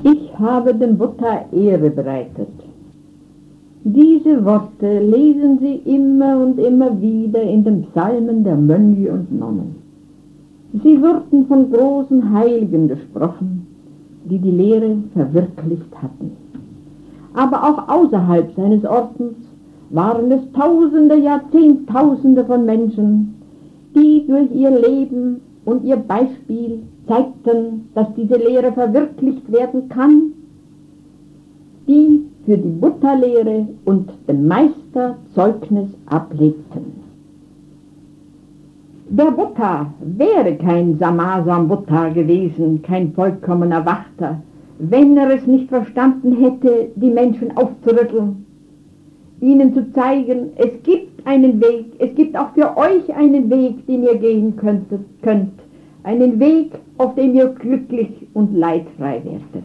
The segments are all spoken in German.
Ich habe dem Buddha Ehre bereitet. Diese Worte lesen Sie immer und immer wieder in den Psalmen der Mönche und Nonnen. Sie wurden von großen Heiligen gesprochen, die die Lehre verwirklicht hatten. Aber auch außerhalb seines Ordens waren es Tausende, Jahrzehntausende von Menschen, die durch ihr Leben und ihr Beispiel zeigten, dass diese Lehre verwirklicht werden kann, die für die Buddha-Lehre und dem Meister Zeugnis ablegten. Der Buddha wäre kein Samasa-Buddha gewesen, kein vollkommen Erwachter, wenn er es nicht verstanden hätte, die Menschen aufzurütteln, ihnen zu zeigen, es gibt einen Weg, es gibt auch für euch einen Weg, den ihr gehen könnt, einen Weg, auf dem ihr glücklich und leidfrei werdet.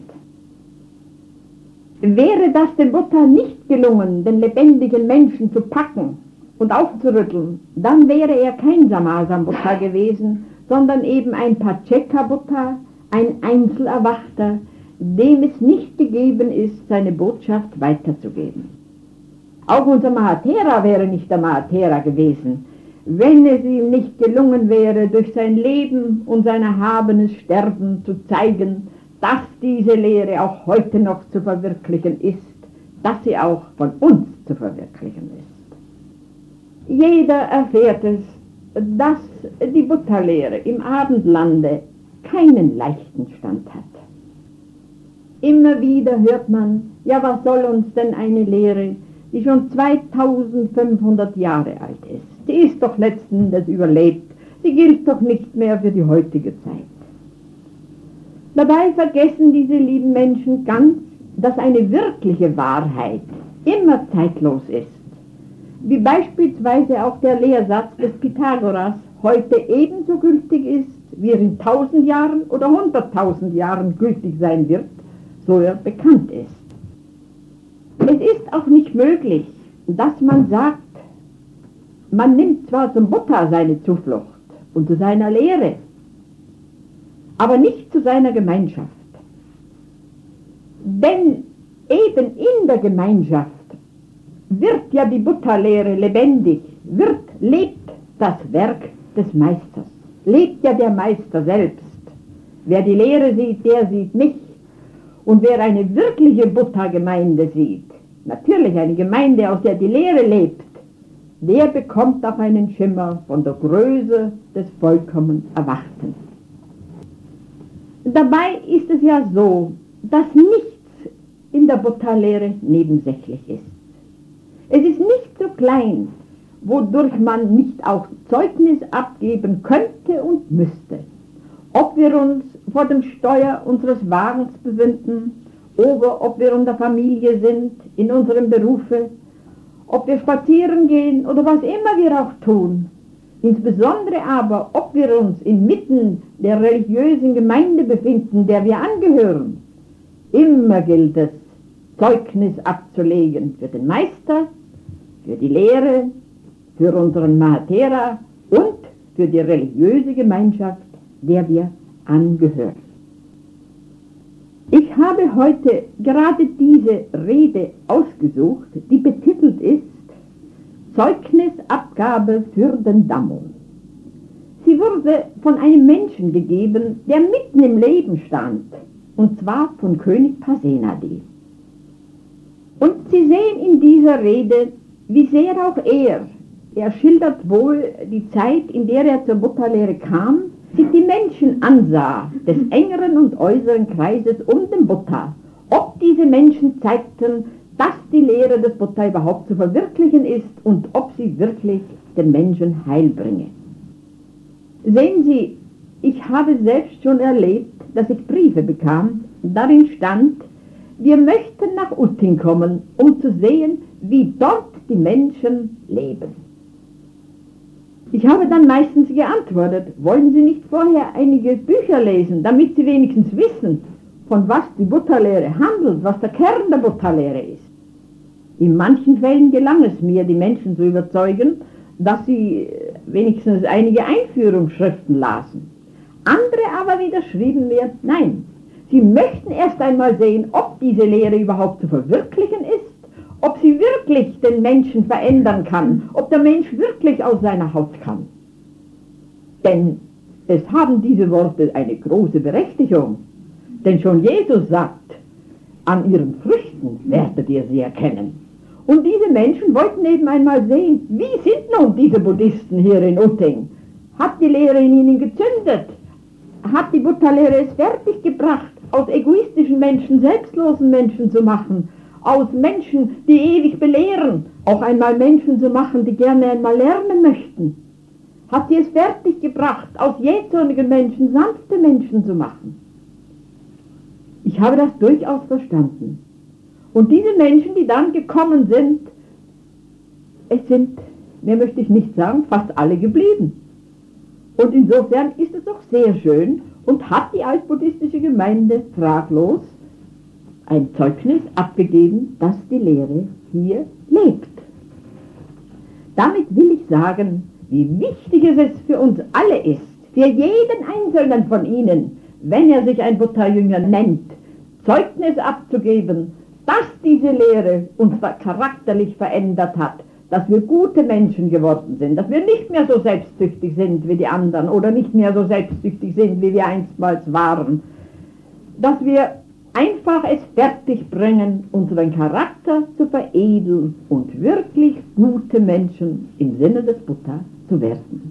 Wäre das dem Buddha nicht gelungen, den lebendigen Menschen zu packen und aufzurütteln, dann wäre er kein Samasa-Buddha gewesen, sondern eben ein Pacceka-Buddha, ein Einzelerwachter, dem es nicht gegeben ist, seine Botschaft weiterzugeben. Auch unser Mahatera wäre nicht der Mahatera gewesen, wenn es ihm nicht gelungen wäre, durch sein Leben und sein erhabenes Sterben zu zeigen, dass diese Lehre auch heute noch zu verwirklichen ist, dass sie auch von uns zu verwirklichen ist. Jeder erfährt es, dass die Buddha-Lehre im Abendlande keinen leichten Stand hat. Immer wieder hört man, ja, was soll uns denn eine Lehre, die schon 2500 Jahre alt ist? Die ist doch letzten Endes überlebt, sie gilt doch nicht mehr für die heutige Zeit. Dabei vergessen diese lieben Menschen ganz, dass eine wirkliche Wahrheit immer zeitlos ist. Wie beispielsweise auch der Lehrsatz des Pythagoras heute ebenso gültig ist, wie er in 1000 Jahren oder 100.000 Jahren gültig sein wird, so er bekannt ist. Es ist auch nicht möglich, dass man sagt, man nimmt zwar zum Buddha seine Zuflucht und zu seiner Lehre, aber nicht zu seiner Gemeinschaft. Denn eben in der Gemeinschaft wird ja die Buddha-Lehre lebendig, lebt das Werk des Meisters, lebt ja der Meister selbst. Wer die Lehre sieht, der sieht mich. Und wer eine wirkliche Buddha-Gemeinde sieht, natürlich eine Gemeinde, aus der die Lehre lebt, der bekommt auch einen Schimmer von der Größe des vollkommen Erwachten. Dabei ist es ja so, dass nichts in der Buddha-Lehre nebensächlich ist. Es ist nicht so klein, wodurch man nicht auch Zeugnis abgeben könnte und müsste. Ob wir uns vor dem Steuer unseres Wagens befinden, oder ob wir in der Familie sind, in unserem Berufe, ob wir spazieren gehen oder was immer wir auch tun. Insbesondere aber, ob wir uns inmitten der religiösen Gemeinde befinden, der wir angehören. Immer gilt es, Zeugnis abzulegen für den Meister, für die Lehre, für unseren Mahatera und für die religiöse Gemeinschaft, der wir angehören. Ich habe heute gerade diese Rede ausgesucht, die betitelt ist Zeugnisabgabe für den Dhammo. Sie wurde von einem Menschen gegeben, der mitten im Leben stand, und zwar von König Pasenadi. Und Sie sehen in dieser Rede, wie sehr auch er schildert wohl die Zeit, in der er zur Buddha-Lehre kam, sich die Menschen ansah, des engeren und äußeren Kreises um den Buddha, ob diese Menschen zeigten, dass die Lehre des Buddha überhaupt zu verwirklichen ist und ob sie wirklich den Menschen Heil bringe. Sehen Sie, ich habe selbst schon erlebt, dass ich Briefe bekam, darin stand, wir möchten nach Utting kommen, um zu sehen, wie dort die Menschen leben. Ich habe dann meistens geantwortet, wollen Sie nicht vorher einige Bücher lesen, damit Sie wenigstens wissen, von was die Buddha-Lehre handelt, was der Kern der Buddha-Lehre ist. In manchen Fällen gelang es mir, die Menschen zu überzeugen, dass sie wenigstens einige Einführungsschriften lasen. Andere aber wieder schrieben mir, nein, Sie möchten erst einmal sehen, ob diese Lehre überhaupt zu verwirklichen ist, ob sie wirklich den Menschen verändern kann, ob der Mensch wirklich aus seiner Haut kann. Denn es haben diese Worte eine große Berechtigung. Denn schon Jesus sagt, an ihren Früchten werdet ihr sie erkennen. Und diese Menschen wollten eben einmal sehen, wie sind nun diese Buddhisten hier in Utting? Hat die Lehre in ihnen gezündet? Hat die Buddha-Lehre es fertiggebracht, aus egoistischen Menschen selbstlosen Menschen zu machen? Aus Menschen, die ewig belehren, auch einmal Menschen zu machen, die gerne einmal lernen möchten? Hat sie es fertiggebracht, aus jähzornigen Menschen sanfte Menschen zu machen? Ich habe das durchaus verstanden. Und diese Menschen, die dann gekommen sind, es sind, mehr möchte ich nicht sagen, fast alle geblieben. Und insofern ist es doch sehr schön und hat die altbuddhistische Gemeinde fraglos ein Zeugnis abgegeben, dass die Lehre hier lebt. Damit will ich sagen, wie wichtig es für uns alle ist, für jeden Einzelnen von Ihnen, wenn er sich ein Buddha-Jünger nennt, Zeugnis abzugeben, dass diese Lehre uns charakterlich verändert hat, dass wir gute Menschen geworden sind, dass wir nicht mehr so selbstsüchtig sind wie die anderen oder nicht mehr so selbstsüchtig sind, wie wir einstmals waren, dass wir einfach es fertigbringen, unseren Charakter zu veredeln und wirklich gute Menschen im Sinne des Buddha zu werden.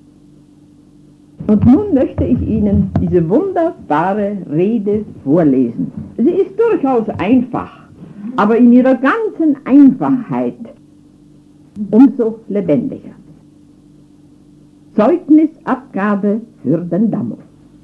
Und nun möchte ich Ihnen diese wunderbare Rede vorlesen. Sie ist durchaus einfach, aber in ihrer ganzen Einfachheit umso lebendiger. Zeugnisabgabe für den Dhammo.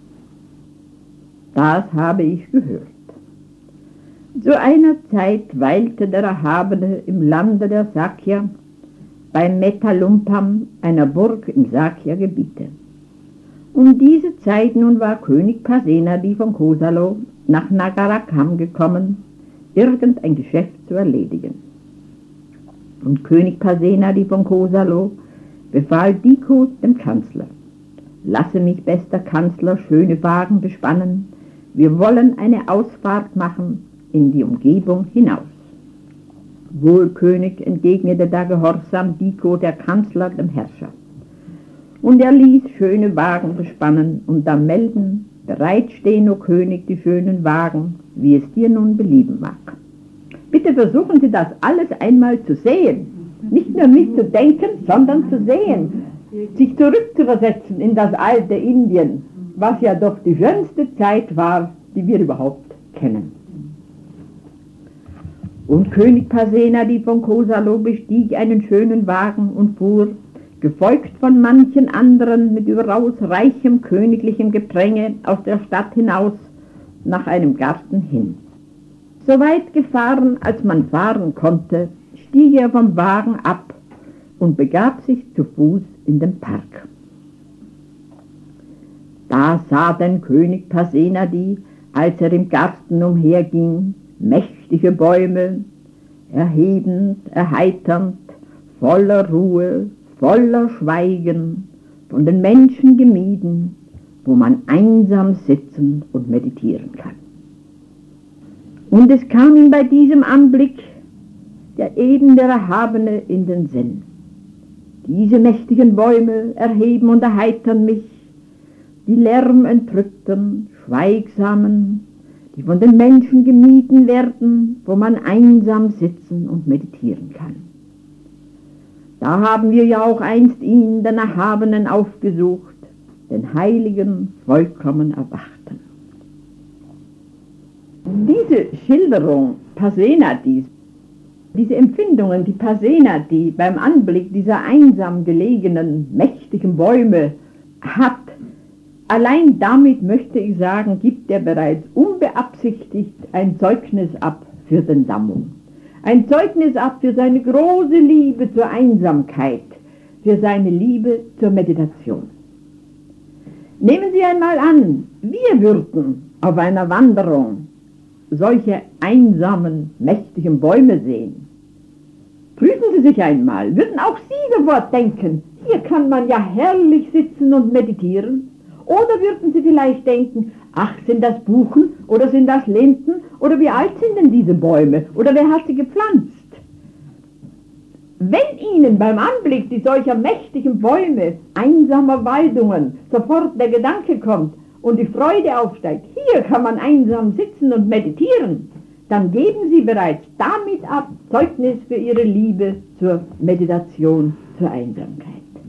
Das habe ich gehört. Zu einer Zeit weilte der Erhabene im Lande der Sakya bei Metalumpam, einer Burg im Sakya-Gebiete. Um diese Zeit nun war König Pasenadi von Kosalo nach Nagarakam gekommen, irgendein Geschäft zu erledigen. Und König Pasenadi von Kosalo befahl Diko dem Kanzler: Lasse mich, bester Kanzler, schöne Wagen bespannen, wir wollen eine Ausfahrt machen in die Umgebung hinaus. Wohl, König, entgegnete da gehorsam Diko, der Kanzler, dem Herrscher. Und er ließ schöne Wagen bespannen und da melden: Bereit stehen, o König, die schönen Wagen, wie es dir nun belieben mag. Bitte versuchen Sie das alles einmal zu sehen. Nicht nur mitzudenken, sondern zu sehen. Sich zurückzuversetzen in das alte Indien, was ja doch die schönste Zeit war, die wir überhaupt kennen. Und König Pasenadi von Kosalo bestieg einen schönen Wagen und fuhr, gefolgt von manchen anderen mit überaus reichem königlichem Gepränge, aus der Stadt hinaus nach einem Garten hin. So weit gefahren, als man fahren konnte, stieg er vom Wagen ab und begab sich zu Fuß in den Park. Da sah denn König Pasenadi, als er im Garten umherging, mächtige Bäume, erhebend, erheiternd, voller Ruhe, voller Schweigen, von den Menschen gemieden, wo man einsam sitzen und meditieren kann. Und es kam ihm bei diesem Anblick der Erhabene in den Sinn. Diese mächtigen Bäume erheben und erheitern mich, die lärmentrückten, schweigsamen, die von den Menschen gemieden werden, wo man einsam sitzen und meditieren kann. Da haben wir ja auch einst ihn, den Erhabenen, aufgesucht, den Heiligen, vollkommen Erwachten. Diese Schilderung Pasenadis, diese Empfindungen, die Pasenadi beim Anblick dieser einsam gelegenen, mächtigen Bäume hat, allein damit, möchte ich sagen, gibt er bereits unbeabsichtigt ein Zeugnis ab für den Dhammo. Ein Zeugnis ab für seine große Liebe zur Einsamkeit, für seine Liebe zur Meditation. Nehmen Sie einmal an, wir würden auf einer Wanderung solche einsamen, mächtigen Bäume sehen. Prüfen Sie sich einmal, würden auch Sie sofort denken, hier kann man ja herrlich sitzen und meditieren. Oder würden Sie vielleicht denken, ach, sind das Buchen oder sind das Linden oder wie alt sind denn diese Bäume oder wer hat sie gepflanzt? Wenn Ihnen beim Anblick solcher mächtigen Bäume, einsamer Waldungen sofort der Gedanke kommt und die Freude aufsteigt, hier kann man einsam sitzen und meditieren, dann geben Sie bereits damit ab Zeugnis für Ihre Liebe zur Meditation, zur Einsamkeit.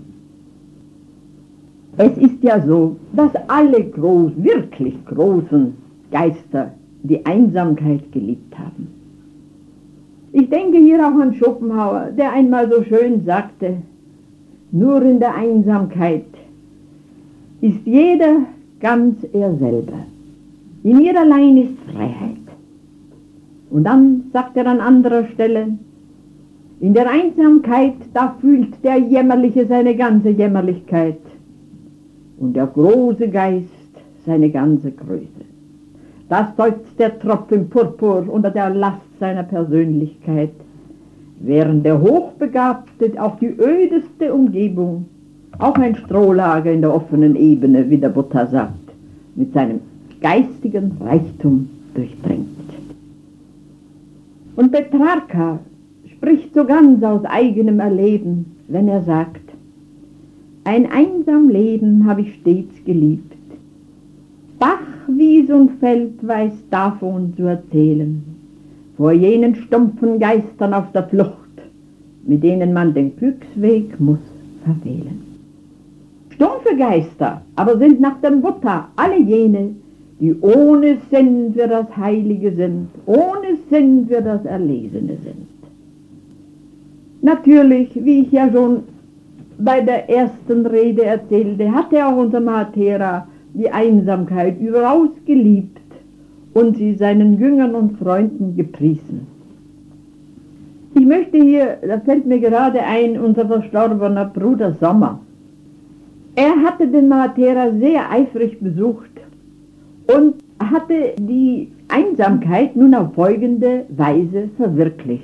Es ist ja so, dass alle wirklich großen Geister die Einsamkeit geliebt haben. Ich denke hier auch an Schopenhauer, der einmal so schön sagte, nur in der Einsamkeit ist jeder ganz er selber. In ihr allein ist Freiheit. Und dann sagt er an anderer Stelle, in der Einsamkeit, da fühlt der Jämmerliche seine ganze Jämmerlichkeit und der große Geist seine ganze Größe. Da seufzt der Tropf im Purpur unter der Last seiner Persönlichkeit, während der Hochbegabte auch die ödeste Umgebung, auch ein Strohlager in der offenen Ebene, wie der Buddha sagt, mit seinem geistigen Reichtum durchdringt. Und Petrarca spricht so ganz aus eigenem Erleben, wenn er sagt, ein einsam Leben habe ich stets geliebt. Bach, Wies und Feld weiß davon zu erzählen, vor jenen stumpfen Geistern auf der Flucht, mit denen man den Glücksweg muss verfehlen. Stumpfe Geister aber sind nach dem Buddha alle jene, die ohne Sinn für das Heilige sind, ohne Sinn für das Erlesene sind. Natürlich, wie ich ja schon bei der ersten Rede erzählte, hatte auch unser Mahatera die Einsamkeit überaus geliebt und sie seinen Jüngern und Freunden gepriesen. Ich möchte hier, da fällt mir gerade ein, unser verstorbener Bruder Sommer. Er hatte den Mahatera sehr eifrig besucht und hatte die Einsamkeit nun auf folgende Weise verwirklicht.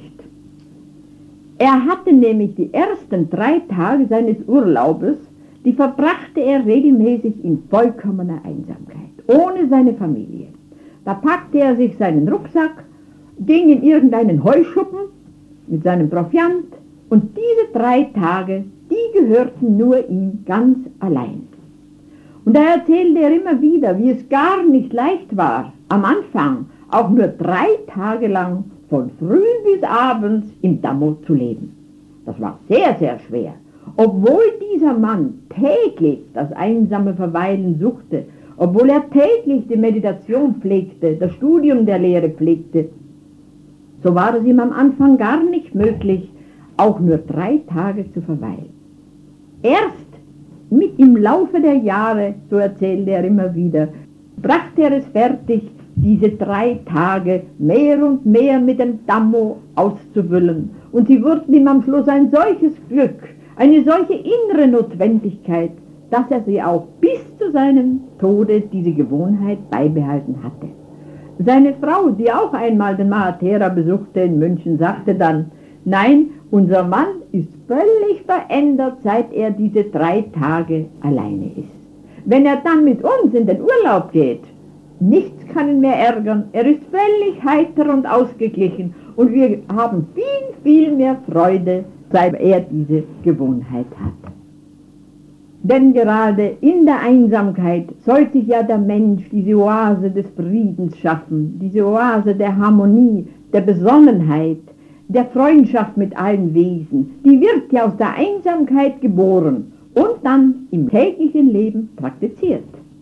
Er hatte nämlich die ersten 3 Tage seines Urlaubes, die verbrachte er regelmäßig in vollkommener Einsamkeit, ohne seine Familie. Da packte er sich seinen Rucksack, ging in irgendeinen Heuschuppen mit seinem Proviant und diese 3 Tage, die gehörten nur ihm ganz allein. Und da erzählte er immer wieder, wie es gar nicht leicht war, am Anfang auch nur 3 Tage lang von früh bis abends im Dhammo zu leben. Das war sehr, sehr schwer. Obwohl dieser Mann täglich das einsame Verweilen suchte, obwohl er täglich die Meditation pflegte, das Studium der Lehre pflegte, so war es ihm am Anfang gar nicht möglich, auch nur 3 Tage zu verweilen. Erst im Laufe der Jahre, so erzählte er immer wieder, brachte er es fertig, diese 3 Tage mehr und mehr mit dem Dhammo auszufüllen. Und sie wurden ihm am Schluss ein solches Glück, eine solche innere Notwendigkeit, dass er sie auch bis zu seinem Tode diese Gewohnheit beibehalten hatte. Seine Frau, die auch einmal den Mahatera besuchte in München, sagte dann, nein, unser Mann ist völlig verändert, seit er diese 3 Tage alleine ist. Wenn er dann mit uns in den Urlaub geht, nichts kann ihn mehr ärgern, er ist völlig heiter und ausgeglichen und wir haben viel, viel mehr Freude, seit er diese Gewohnheit hat. Denn gerade in der Einsamkeit soll sich ja der Mensch diese Oase des Friedens schaffen, diese Oase der Harmonie, der Besonnenheit, der Freundschaft mit allen Wesen. Die wird ja aus der Einsamkeit geboren und dann im täglichen Leben praktiziert.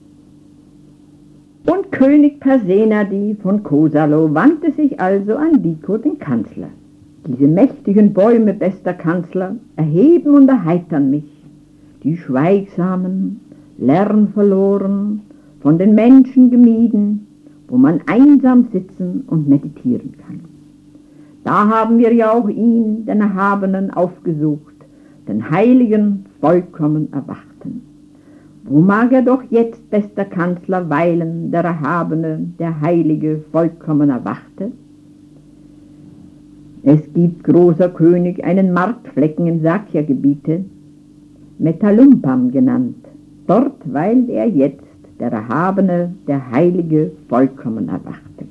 Und König Pasenadi von Kosalo wandte sich also an Diko, den Kanzler. Diese mächtigen Bäume, bester Kanzler, erheben und erheitern mich. Die Schweigsamen, lernverloren, von den Menschen gemieden, wo man einsam sitzen und meditieren kann. Da haben wir ja auch ihn, den Erhabenen, aufgesucht, den Heiligen, vollkommen Erwachten. Wo mag er doch jetzt, bester Kanzler, weilen, der Erhabene, der Heilige, vollkommen Erwachte? Es gibt, großer König, einen Marktflecken im Sakya-Gebiete, Metalumpam genannt. Dort weilt er jetzt, der Erhabene, der Heilige, vollkommen erwachte.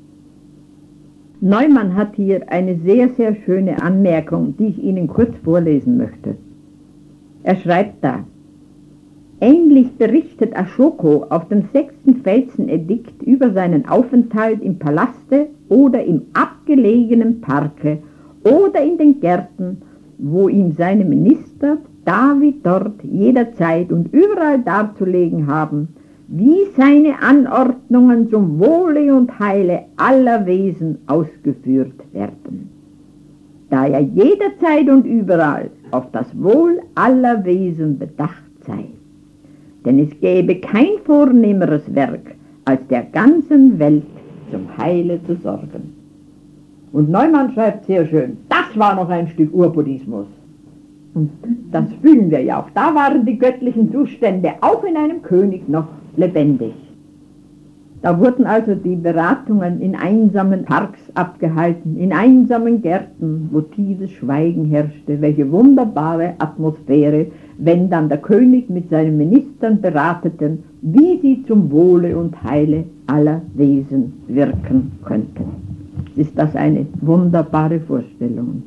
Neumann hat hier eine sehr, sehr schöne Anmerkung, die ich Ihnen kurz vorlesen möchte. Er schreibt da: Ähnlich berichtet Ashoka auf dem 6. Felsenedikt über seinen Aufenthalt im Palaste oder im abgelegenen Parke oder in den Gärten, wo ihm seine Minister David dort jederzeit und überall darzulegen haben, wie seine Anordnungen zum Wohle und Heile aller Wesen ausgeführt werden. Da er jederzeit und überall auf das Wohl aller Wesen bedacht sei. Denn es gäbe kein vornehmeres Werk, als der ganzen Welt zum Heile zu sorgen. Und Neumann schreibt sehr schön, das war noch ein Stück Urbuddhismus. Und das fühlen wir ja auch. Da waren die göttlichen Zustände auch in einem König noch lebendig. Da wurden also die Beratungen in einsamen Parks abgehalten, in einsamen Gärten, wo tiefes Schweigen herrschte. Welche wunderbare Atmosphäre, wenn dann der König mit seinen Ministern berateten, wie sie zum Wohle und Heile aller Wesen wirken könnten. Ist das eine wunderbare Vorstellung?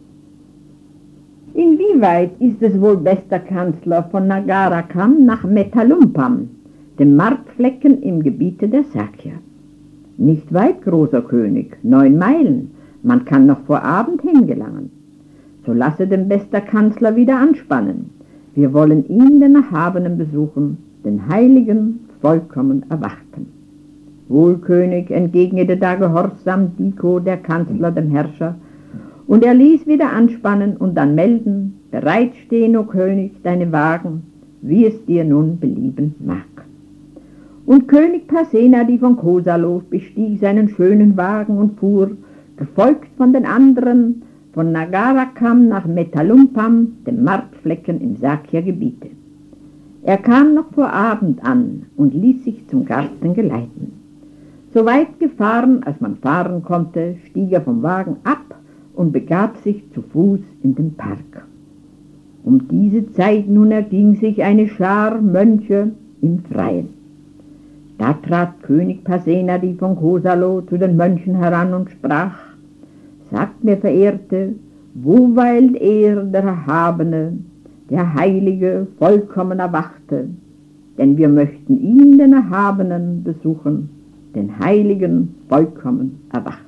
Inwieweit ist es wohl bester Kanzler von Nagarakam nach Metalumpam, dem Marktflecken im Gebiete der Sakya? Nicht weit, großer König, 9 Meilen, man kann noch vor Abend hingelangen. So lasse den bester Kanzler wieder anspannen. Wir wollen ihn, den Erhabenen, besuchen, den Heiligen, vollkommen Erwachten. Wohl, König, entgegnete da gehorsam Diko, der Kanzler, dem Herrscher, und er ließ wieder anspannen und dann melden, bereit stehen, o König, deine Wagen, wie es dir nun belieben mag. Und König Pasenadi von Kosalo bestieg seinen schönen Wagen und fuhr, gefolgt von den anderen, von Nagarakam nach Metalumpam, dem Marktflecken im Sakya-Gebiete. Er kam noch vor Abend an und ließ sich zum Garten geleiten. So weit gefahren, als man fahren konnte, stieg er vom Wagen ab und begab sich zu Fuß in den Park. Um diese Zeit nun erging sich eine Schar Mönche im Freien. Da trat König Pasenadi von Kosalo zu den Mönchen heran und sprach: Sagt mir, Verehrte, wo weilt er, der Erhabene, der Heilige, vollkommen Erwachte? Denn wir möchten ihn, den Erhabenen, besuchen, den Heiligen, vollkommen Erwachten.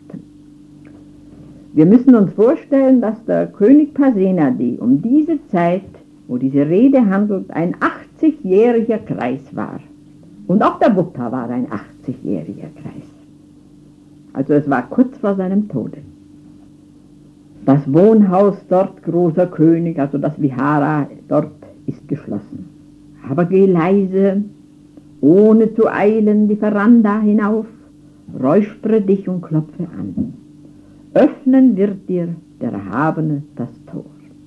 Wir müssen uns vorstellen, dass der König Pasenadi um diese Zeit, wo diese Rede handelt, ein 80-jähriger Kreis war. Und auch der Buddha war ein 80-jähriger Kreis. Also es war kurz vor seinem Tode. Das Wohnhaus dort, großer König, also das Vihara dort, ist geschlossen. Aber geh leise, ohne zu eilen, die Veranda hinauf, räuspere dich und klopfe an. Öffnen wird dir der Erhabene das Tor.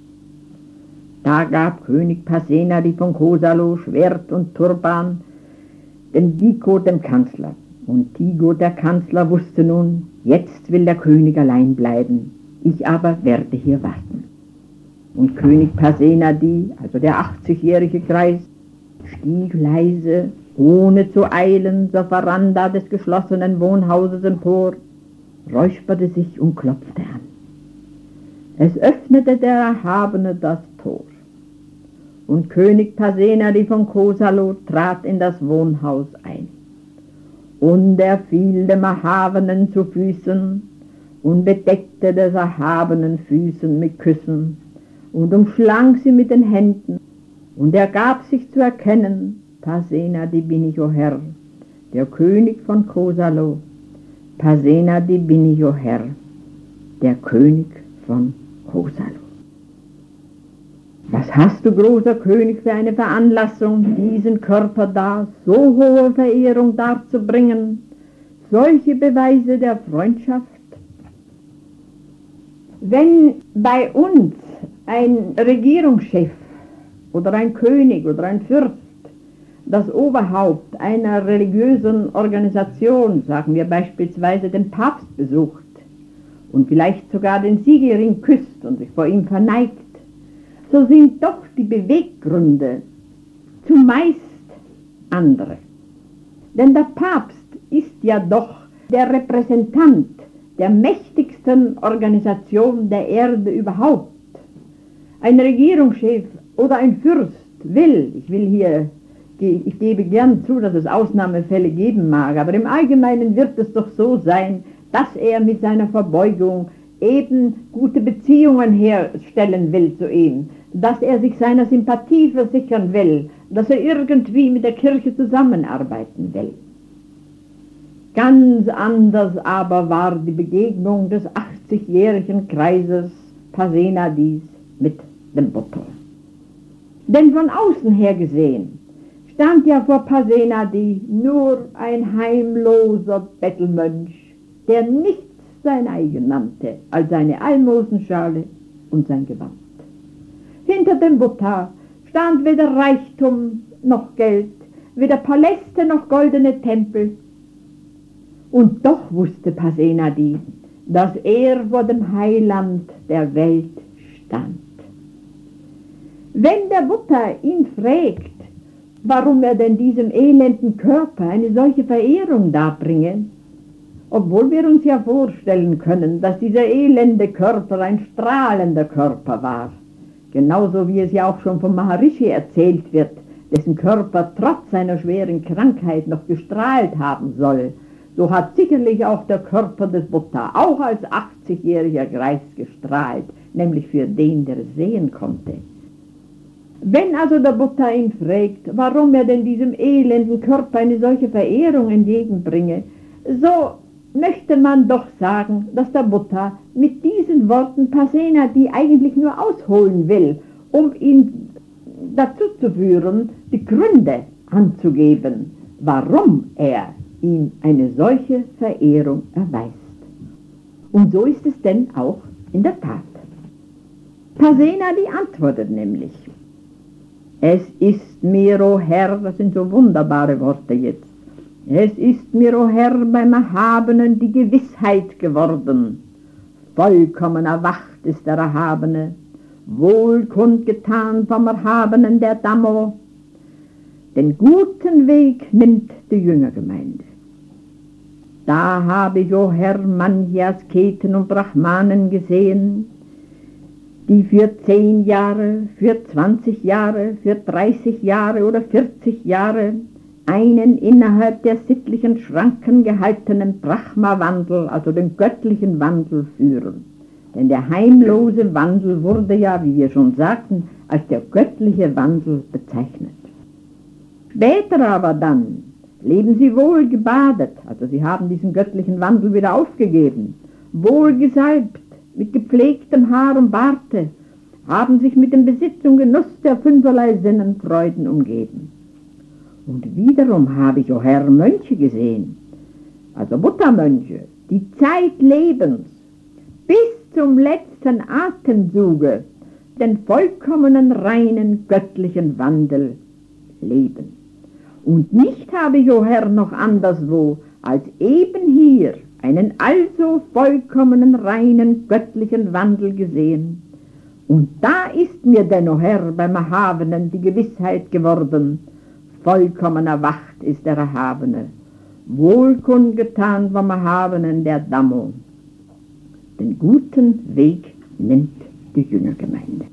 Da gab König Pasenadi von Kosalo Schwert und Turban dem Diko, dem Kanzler. Und Tigo, der Kanzler, wusste nun, jetzt will der König allein bleiben, ich aber werde hier warten. Und König Pasenadi, also der 80-jährige Kreis, stieg leise, ohne zu eilen, zur Veranda des geschlossenen Wohnhauses empor, räusperte sich und klopfte an. Es öffnete der Erhabene das Tor. Und König Pasenadi von Kosalo trat in das Wohnhaus ein. Und er fiel dem Erhabenen zu Füßen und bedeckte des Erhabenen Füßen mit Küssen und umschlang sie mit den Händen. Und er gab sich zu erkennen, Pasenadi bin ich, o Herr, der König von Kosalo. Pasenadi bin ich, o Herr, der König von Kosalo. Was hast du, großer König, für eine Veranlassung, diesen Körper da, so hohe Verehrung darzubringen, solche Beweise der Freundschaft? Wenn bei uns ein Regierungschef oder ein König oder ein Fürst das Oberhaupt einer religiösen Organisation, sagen wir beispielsweise den Papst, besucht und vielleicht sogar den Siegelring küsst und sich vor ihm verneigt, so sind doch die Beweggründe zumeist andere. Denn der Papst ist ja doch der Repräsentant der mächtigsten Organisation der Erde überhaupt. Ein Regierungschef oder ein Fürst ich gebe gern zu, dass es Ausnahmefälle geben mag, aber im Allgemeinen wird es doch so sein, dass er mit seiner Verbeugung eben gute Beziehungen herstellen will zu ihm, dass er sich seiner Sympathie versichern will, dass er irgendwie mit der Kirche zusammenarbeiten will. Ganz anders aber war die Begegnung des 80-jährigen Kaisers Pasenadis mit dem Buddha. Denn von außen her gesehen stand ja vor Pasenadi nur ein heimloser Bettelmönch, der nichts sein eigen nannte als seine Almosenschale und sein Gewand. Hinter dem Buddha stand weder Reichtum noch Geld, weder Paläste noch goldene Tempel. Und doch wusste Pasenadi, dass er vor dem Heiland der Welt stand. Wenn der Buddha ihn fragt, warum er denn diesem elenden Körper eine solche Verehrung darbringe, obwohl wir uns ja vorstellen können, dass dieser elende Körper ein strahlender Körper war, genauso wie es ja auch schon vom Maharishi erzählt wird, dessen Körper trotz seiner schweren Krankheit noch gestrahlt haben soll, so hat sicherlich auch der Körper des Buddha auch als 80-jähriger Greis gestrahlt, nämlich für den, der es sehen konnte. Wenn also der Buddha ihn fragt, warum er denn diesem elenden Körper eine solche Verehrung entgegenbringe, so möchte man doch sagen, dass der Buddha mit diesen Worten Pasenadi eigentlich nur ausholen will, um ihn dazu zu führen, die Gründe anzugeben, warum er ihm eine solche Verehrung erweist. Und so ist es denn auch in der Tat. Pasenadi antwortet nämlich: Es ist mir, o Herr, das sind so wunderbare Worte jetzt, es ist mir, o Herr, beim Erhabenen die Gewissheit geworden. Vollkommen erwacht ist der Erhabene, wohl kundgetan vom Erhabenen der Dhammo. Den guten Weg nimmt die Jüngergemeinde. Da habe ich, o Herr, manche Asketen und Brahmanen gesehen, die für 10 Jahre, für 20 Jahre, für 30 Jahre oder 40 Jahre einen innerhalb der sittlichen Schranken gehaltenen Brahma-Wandel, also den göttlichen Wandel, führen. Denn der heimlose Wandel wurde ja, wie wir schon sagten, als der göttliche Wandel bezeichnet. Später aber dann leben sie wohl gebadet, also sie haben diesen göttlichen Wandel wieder aufgegeben, wohl gesalbt, mit gepflegtem Haar und Barte, haben sich mit dem Besitz und Genuss der 5erlei Sinnenfreuden umgeben. Und wiederum habe ich, o Herr, Mönche gesehen, also Buddha-Mönche, die zeitlebens bis zum letzten Atemzuge den vollkommenen, reinen, göttlichen Wandel leben. Und nicht habe ich, o Herr, noch anderswo als eben hier einen also vollkommenen, reinen, göttlichen Wandel gesehen. Und da ist mir denn, o Herr, beim Erhabenen die Gewissheit geworden, vollkommen erwacht ist der Erhabene, wohl kundgetan vom Erhabenen der Dhammo. Den guten Weg nimmt die Jüngergemeinde.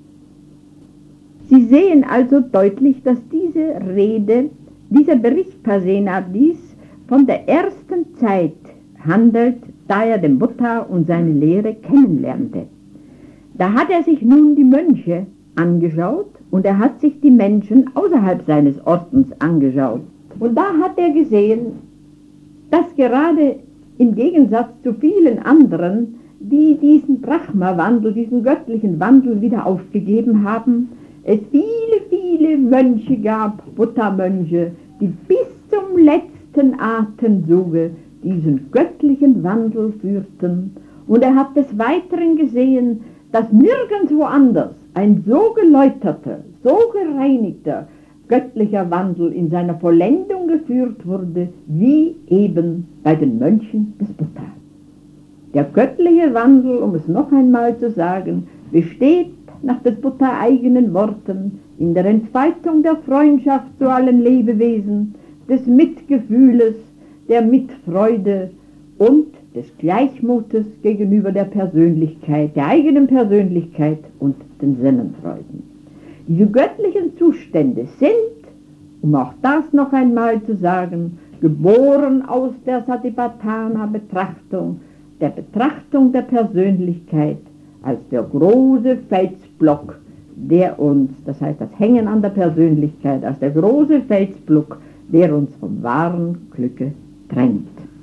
Sie sehen also deutlich, dass diese Rede, dieser Bericht Pasenadis von der ersten Zeit handelt, da er den Buddha und seine Lehre kennenlernte. Da hat er sich nun die Mönche angeschaut und er hat sich die Menschen außerhalb seines Ordens angeschaut. Und da hat er gesehen, dass gerade im Gegensatz zu vielen anderen, die diesen Brahma-Wandel, diesen göttlichen Wandel wieder aufgegeben haben, es viele, viele Mönche gab, Buddha-Mönche, die bis zum letzten Atemzuge diesen göttlichen Wandel führten. Und er hat des Weiteren gesehen, dass nirgendwo anders ein so geläuterter, so gereinigter göttlicher Wandel in seiner Vollendung geführt wurde, wie eben bei den Mönchen des Buddha. Der göttliche Wandel, um es noch einmal zu sagen, besteht nach des Buddha eigenen Worten in der Entfaltung der Freundschaft zu allen Lebewesen, des Mitgefühles, der Mitfreude und des Gleichmutes gegenüber der Persönlichkeit, der eigenen Persönlichkeit und den Sinnenfreuden. Diese göttlichen Zustände sind, um auch das noch einmal zu sagen, geboren aus der Satipatthana-Betrachtung, der Betrachtung der Persönlichkeit als der große Felsblock, der uns, das heißt das Hängen an der Persönlichkeit, als der große Felsblock, der uns vom wahren Glücke trennt.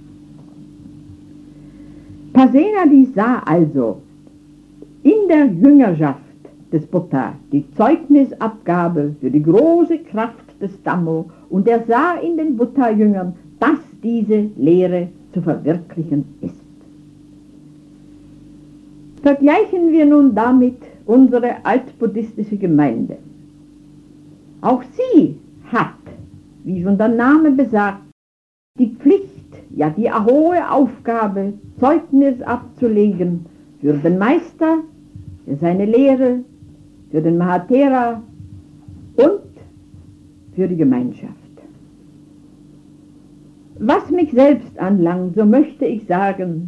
Pasenadi sah also in der Jüngerschaft des Buddha die Zeugnisabgabe für die große Kraft des Dhammo und er sah in den Buddha-Jüngern, dass diese Lehre zu verwirklichen ist. Vergleichen wir nun damit unsere altbuddhistische Gemeinde. Auch sie hat, wie schon der Name besagt, die Pflicht, ja die hohe Aufgabe, Zeugnis abzulegen für den Meister, für seine Lehre, für den Mahatera und für die Gemeinschaft. Was mich selbst anlangt, so möchte ich sagen,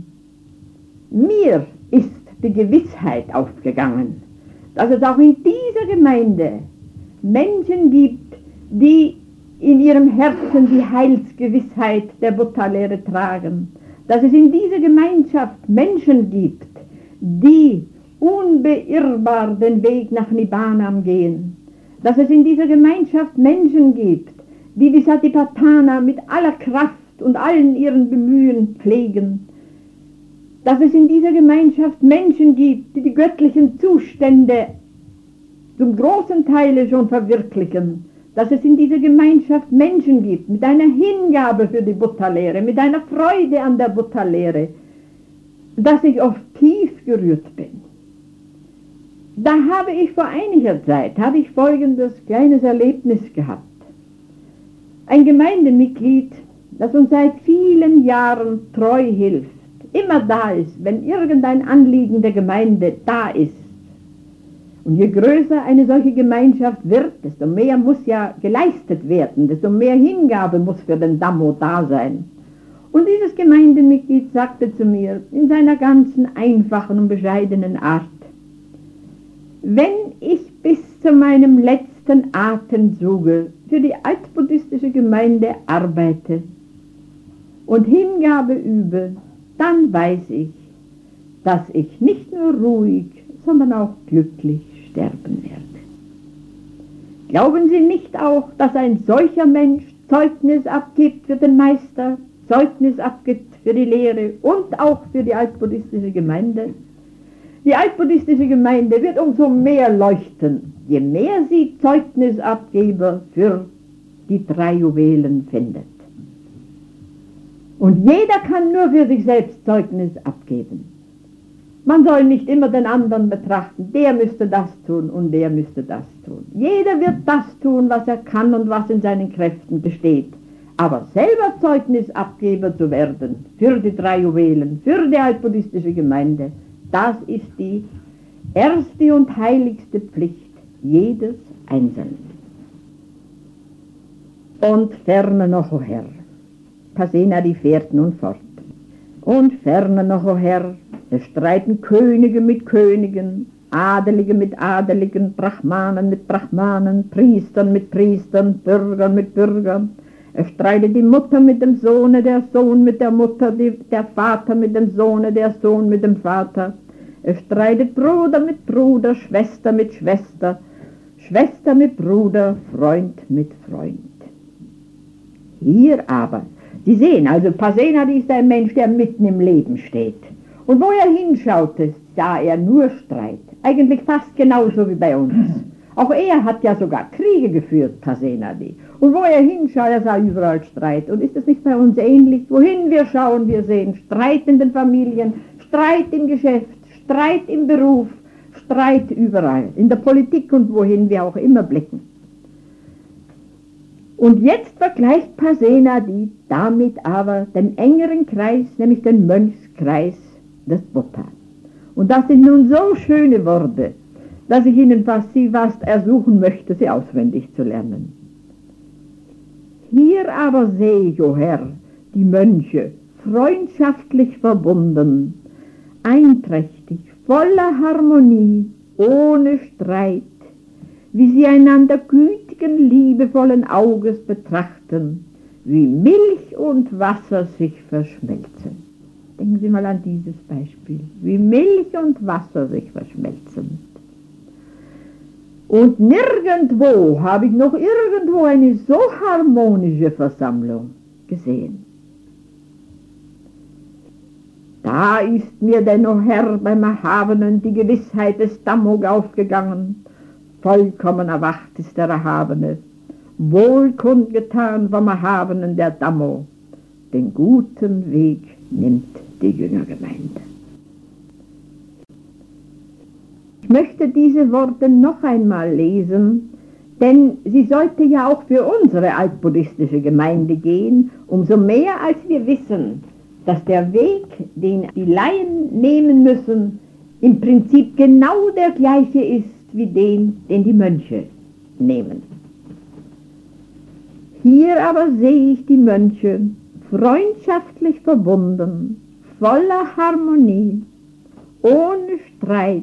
mir ist die Gewissheit aufgegangen, dass es auch in dieser Gemeinde Menschen gibt, die in ihrem Herzen die Heilsgewissheit der Buddha-Lehre tragen, dass es in dieser Gemeinschaft Menschen gibt, die unbeirrbar den Weg nach Nibbana gehen, dass es in dieser Gemeinschaft Menschen gibt, die die Satipatthana mit aller Kraft und allen ihren Bemühen pflegen, dass es in dieser Gemeinschaft Menschen gibt, die die göttlichen Zustände zum großen Teile schon verwirklichen, dass es in dieser Gemeinschaft Menschen gibt mit einer Hingabe für die Buddha-Lehre, mit einer Freude an der Buddha-Lehre, dass ich oft tief gerührt bin. Da habe ich vor einiger Zeit folgendes kleines Erlebnis gehabt. Ein Gemeindemitglied, das uns seit vielen Jahren treu hilft, immer da ist, wenn irgendein Anliegen der Gemeinde da ist. Und je größer eine solche Gemeinschaft wird, desto mehr muss ja geleistet werden, desto mehr Hingabe muss für den Dhammo da sein. Und dieses Gemeindemitglied sagte zu mir in seiner ganzen einfachen und bescheidenen Art, wenn ich bis zu meinem letzten Atemzuge für die altbuddhistische Gemeinde arbeite und Hingabe übe, dann weiß ich, dass ich nicht nur ruhig, sondern auch glücklich sterben werde. Glauben Sie nicht auch, dass ein solcher Mensch Zeugnis abgibt für den Meister, Zeugnis abgibt für die Lehre und auch für die altbuddhistische Gemeinde? Die altbuddhistische Gemeinde wird umso mehr leuchten, je mehr sie Zeugnisabgeber für die 3 Juwelen findet. Und jeder kann nur für sich selbst Zeugnis abgeben. Man soll nicht immer den anderen betrachten, der müsste das tun und der müsste das tun. Jeder wird das tun, was er kann und was in seinen Kräften besteht. Aber selber Zeugnisabgeber zu werden für die 3 Juwelen, für die altbuddhistische Gemeinde, das ist die erste und heiligste Pflicht jedes Einzelnen. Und ferne noch, o Herr, Pasenadi fährt nun fort. Und ferne noch, o Herr, es streiten Könige mit Königen, Adelige mit Adeligen, Brahmanen mit Brahmanen, Priestern mit Priestern, Bürgern mit Bürgern. Es streitet die Mutter mit dem Sohne, der Sohn mit der Mutter, der Vater mit dem Sohne, der Sohn mit dem Vater. Es streitet Bruder mit Bruder, Schwester mit Schwester, Schwester mit Bruder, Freund mit Freund. Hier aber, Sie sehen, also Pasenadi ist ein Mensch, der mitten im Leben steht. Und wo er hinschaute, sah er nur Streit. Eigentlich fast genauso wie bei uns. Auch er hat ja sogar Kriege geführt, Pasenadi. Und wo er hinschaut, er sah überall Streit. Und ist es nicht bei uns ähnlich? Wohin wir schauen, wir sehen Streit in den Familien, Streit im Geschäft, Streit im Beruf, Streit überall. In der Politik und wohin wir auch immer blicken. Und jetzt vergleicht Pasenadi damit aber den engeren Kreis, nämlich den Mönchskreis des Buddha. Und das sind nun so schöne Worte, dass ich Ihnen fast ersuchen möchte, sie auswendig zu lernen. Hier aber seh ich, o Herr, die Mönche, freundschaftlich verbunden, einträchtig, voller Harmonie, ohne Streit, wie sie einander gütigen, liebevollen Auges betrachten, wie Milch und Wasser sich verschmelzen. Denken Sie mal an dieses Beispiel, wie Milch und Wasser sich verschmelzen. Und nirgendwo habe ich noch irgendwo eine so harmonische Versammlung gesehen. Da ist mir denn, o Herr, beim Erhabenen die Gewissheit des Dammog aufgegangen. Vollkommen erwacht ist der Erhabene, wohl kundgetan vom Erhabenen der Dammo. Den guten Weg nimmt die Jüngergemeinde. Ich möchte diese Worte noch einmal lesen, denn sie sollte ja auch für unsere altbuddhistische Gemeinde gehen, umso mehr als wir wissen, dass der Weg, den die Laien nehmen müssen, im Prinzip genau der gleiche ist wie den die Mönche nehmen. Hier aber sehe ich die Mönche freundschaftlich verbunden, voller Harmonie, ohne Streit,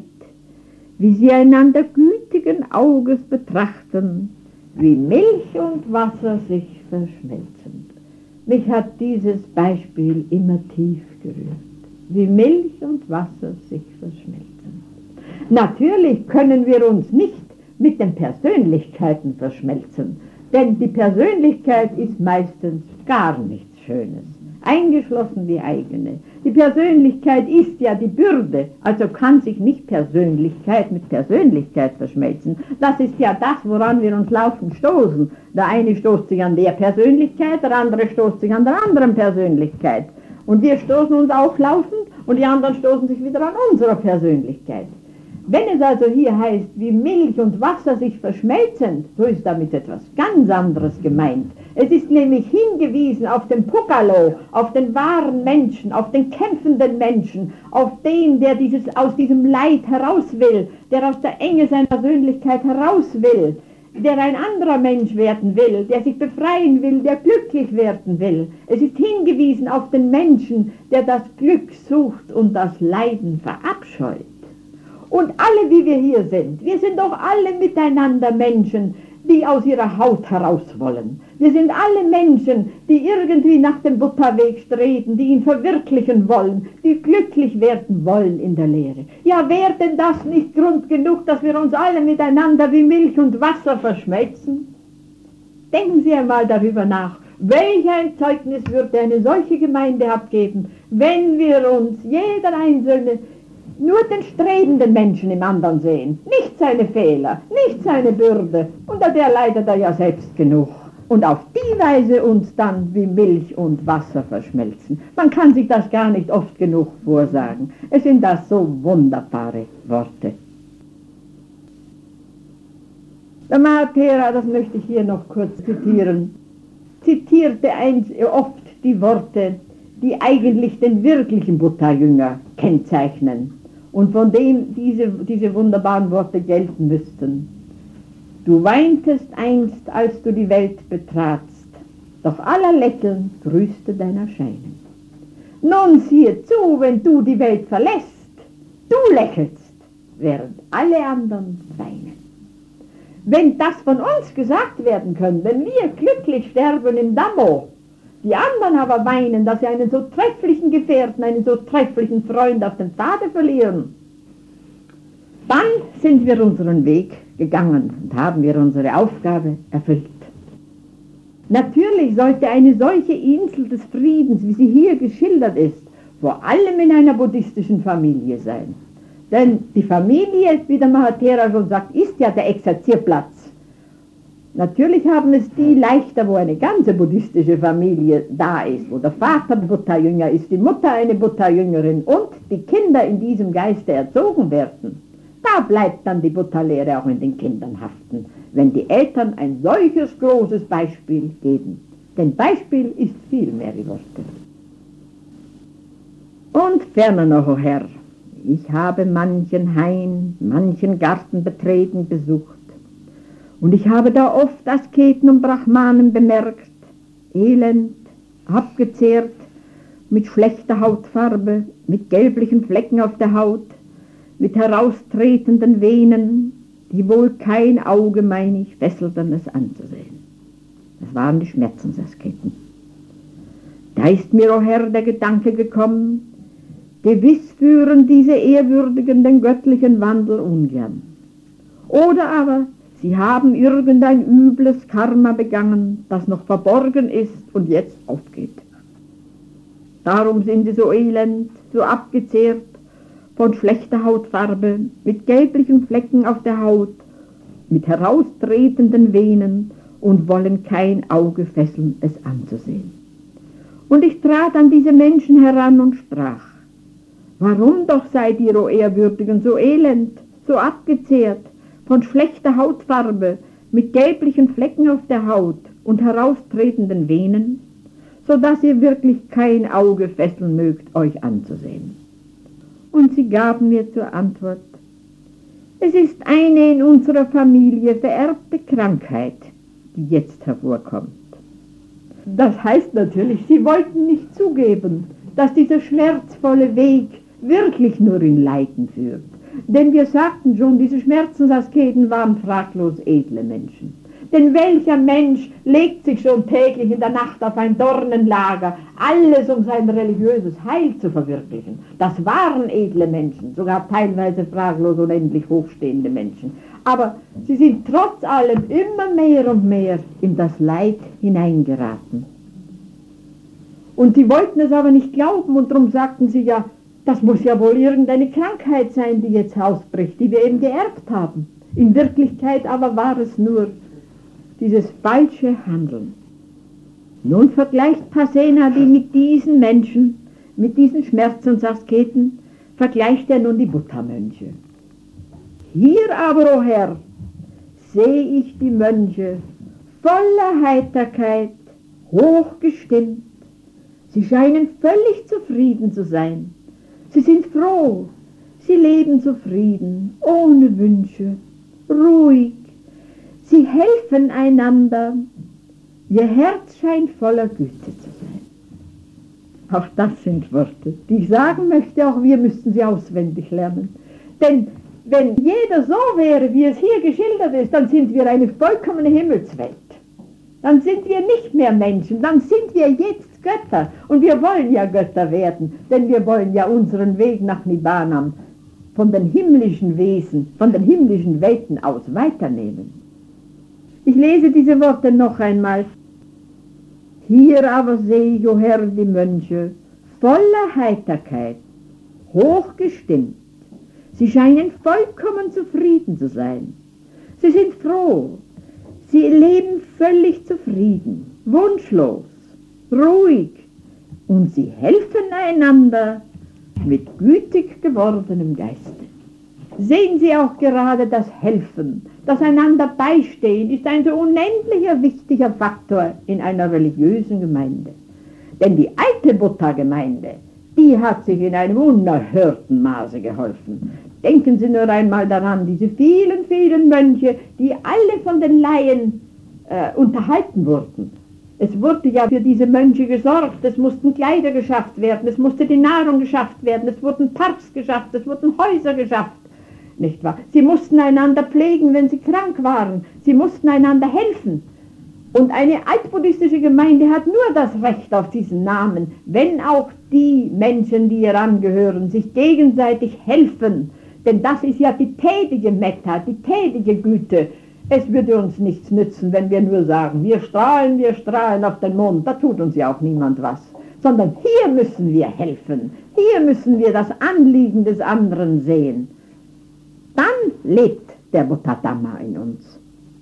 wie sie einander gütigen Auges betrachten, wie Milch und Wasser sich verschmelzen. Mich hat dieses Beispiel immer tief gerührt, wie Milch und Wasser sich verschmelzen. Natürlich können wir uns nicht mit den Persönlichkeiten verschmelzen, denn die Persönlichkeit ist meistens gar nichts Schönes, eingeschlossen die eigene. Die Persönlichkeit ist ja die Bürde, also kann sich nicht Persönlichkeit mit Persönlichkeit verschmelzen. Das ist ja das, woran wir uns laufend stoßen. Der eine stoßt sich an der Persönlichkeit, der andere stoßt sich an der anderen Persönlichkeit. Und wir stoßen uns auflaufend und die anderen stoßen sich wieder an unserer Persönlichkeit. Wenn es also hier heißt, wie Milch und Wasser sich verschmelzen, so ist damit etwas ganz anderes gemeint. Es ist nämlich hingewiesen auf den Pokalo, auf den wahren Menschen, auf den kämpfenden Menschen, auf den, der aus diesem Leid heraus will, der aus der Enge seiner Persönlichkeit heraus will, der ein anderer Mensch werden will, der sich befreien will, der glücklich werden will. Es ist hingewiesen auf den Menschen, der das Glück sucht und das Leiden verabscheut. Und alle, wie wir hier sind, wir sind doch alle miteinander Menschen, die aus ihrer Haut heraus wollen. Wir sind alle Menschen, die irgendwie nach dem Buddha-Weg streben, die ihn verwirklichen wollen, die glücklich werden wollen in der Lehre. Ja, wäre denn das nicht Grund genug, dass wir uns alle miteinander wie Milch und Wasser verschmelzen? Denken Sie einmal darüber nach. Welch ein Zeugnis würde eine solche Gemeinde abgeben, wenn wir uns, jeder Einzelne, nur den strebenden Menschen im anderen sehen, nicht seine Fehler, nicht seine Bürde, unter der leidet er ja selbst genug. Und auf die Weise uns dann wie Milch und Wasser verschmelzen. Man kann sich das gar nicht oft genug vorsagen. Es sind das so wunderbare Worte. Der Mahatera, das möchte ich hier noch kurz zitieren, zitierte oft die Worte, die eigentlich den wirklichen Buddha-Jünger kennzeichnen und von dem diese wunderbaren Worte gelten müssten. Du weintest einst, als du die Welt betratst, doch aller Lächeln grüßte dein Erscheinen. Nun siehe zu, wenn du die Welt verlässt, du lächelst, während alle anderen weinen. Wenn das von uns gesagt werden könnte, wenn wir glücklich sterben im Dammo, die anderen aber weinen, dass sie einen so trefflichen Gefährten, einen so trefflichen Freund auf dem Pfade verlieren, dann sind wir unseren Weg gegangen und haben wir unsere Aufgabe erfüllt. Natürlich sollte eine solche Insel des Friedens, wie sie hier geschildert ist, vor allem in einer buddhistischen Familie sein. Denn die Familie, wie der Mahatera schon sagt, ist ja der Exerzierplatz. Natürlich haben es die leichter, wo eine ganze buddhistische Familie da ist, wo der Vater Buddha-Jünger ist, die Mutter eine Buddha-Jüngerin und die Kinder in diesem Geiste erzogen werden. Da bleibt dann die Buddha-Lehre auch in den Kindern haften, wenn die Eltern ein solches großes Beispiel geben. Denn Beispiel ist viel mehr wie Worte. Und ferner noch, o Herr, ich habe manchen Hain, manchen Garten betreten besucht. Und ich habe da oft Asketen und Brahmanen bemerkt, elend, abgezehrt, mit schlechter Hautfarbe, mit gelblichen Flecken auf der Haut, mit heraustretenden Venen, die wohl kein Auge, meine ich, fesselten es anzusehen. Das waren die Schmerzensasketen. Da ist mir, o Herr, der Gedanke gekommen, gewiss führen diese Ehrwürdigen den göttlichen Wandel ungern. Oder aber sie haben irgendein übles Karma begangen, das noch verborgen ist und jetzt aufgeht. Darum sind sie so elend, so abgezehrt, von schlechter Hautfarbe, mit gelblichen Flecken auf der Haut, mit heraustretenden Venen und wollen kein Auge fesseln, es anzusehen. Und ich trat an diese Menschen heran und sprach: Warum doch seid ihr, o Ehrwürdigen, so elend, so abgezehrt, von schlechter Hautfarbe, mit gelblichen Flecken auf der Haut und heraustretenden Venen, so dass ihr wirklich kein Auge fesseln mögt, euch anzusehen? Und sie gaben mir zur Antwort: Es ist eine in unserer Familie vererbte Krankheit, die jetzt hervorkommt. Das heißt natürlich, sie wollten nicht zugeben, dass dieser schmerzvolle Weg wirklich nur in Leiden führt. Denn wir sagten schon, diese Schmerzensasketen waren fraglos edle Menschen. Denn welcher Mensch legt sich schon täglich in der Nacht auf ein Dornenlager, alles um sein religiöses Heil zu verwirklichen? Das waren edle Menschen, sogar teilweise fraglos unendlich hochstehende Menschen. Aber sie sind trotz allem immer mehr und mehr in das Leid hineingeraten. Und sie wollten es aber nicht glauben und darum sagten sie: Ja, das muss ja wohl irgendeine Krankheit sein, die jetzt ausbricht, die wir eben geerbt haben. In Wirklichkeit aber war es nur dieses falsche Handeln. Nun vergleicht Pasenadi mit diesen Menschen, mit diesen Schmerzensasketen, vergleicht er nun die Buddha-Mönche. Hier aber, o Herr, sehe ich die Mönche voller Heiterkeit, hochgestimmt. Sie scheinen völlig zufrieden zu sein. Sie sind froh, sie leben zufrieden, ohne Wünsche, ruhig. Sie helfen einander. Ihr Herz scheint voller Güte zu sein. Auch das sind Worte, die ich sagen möchte, auch wir müssten sie auswendig lernen. Denn wenn jeder so wäre, wie es hier geschildert ist, dann sind wir eine vollkommene Himmelswelt. Dann sind wir nicht mehr Menschen, dann sind wir jetzt Götter. Und wir wollen ja Götter werden, denn wir wollen ja unseren Weg nach Nibbanam von den himmlischen Wesen, von den himmlischen Welten aus weiternehmen. Ich lese diese Worte noch einmal. Hier aber sehe ich, o Herr, die Mönche voller Heiterkeit, hochgestimmt. Sie scheinen vollkommen zufrieden zu sein. Sie sind froh. Sie leben völlig zufrieden, wunschlos, ruhig. Und sie helfen einander mit gütig gewordenem Geiste. Sehen Sie auch gerade das Helfen, das einander beistehen, ist ein so unendlicher wichtiger Faktor in einer religiösen Gemeinde. Denn die alte Buddha-Gemeinde, die hat sich in einem unerhörten Maße geholfen. Denken Sie nur einmal daran, diese vielen, vielen Mönche, die alle von den Laien unterhalten wurden. Es wurde ja für diese Mönche gesorgt, es mussten Kleider geschafft werden, es musste die Nahrung geschafft werden, es wurden Parks geschafft, es wurden Häuser geschafft. Nicht wahr? Sie mussten einander pflegen, wenn sie krank waren. Sie mussten einander helfen. Und eine altbuddhistische Gemeinde hat nur das Recht auf diesen Namen, wenn auch die Menschen, die ihr angehören, sich gegenseitig helfen. Denn das ist ja die tätige Metta, die tätige Güte. Es würde uns nichts nützen, wenn wir nur sagen, wir strahlen auf den Mond. Da tut uns ja auch niemand was. Sondern hier müssen wir helfen. Hier müssen wir das Anliegen des anderen sehen. Dann lebt der Buddha-Dhamma in uns.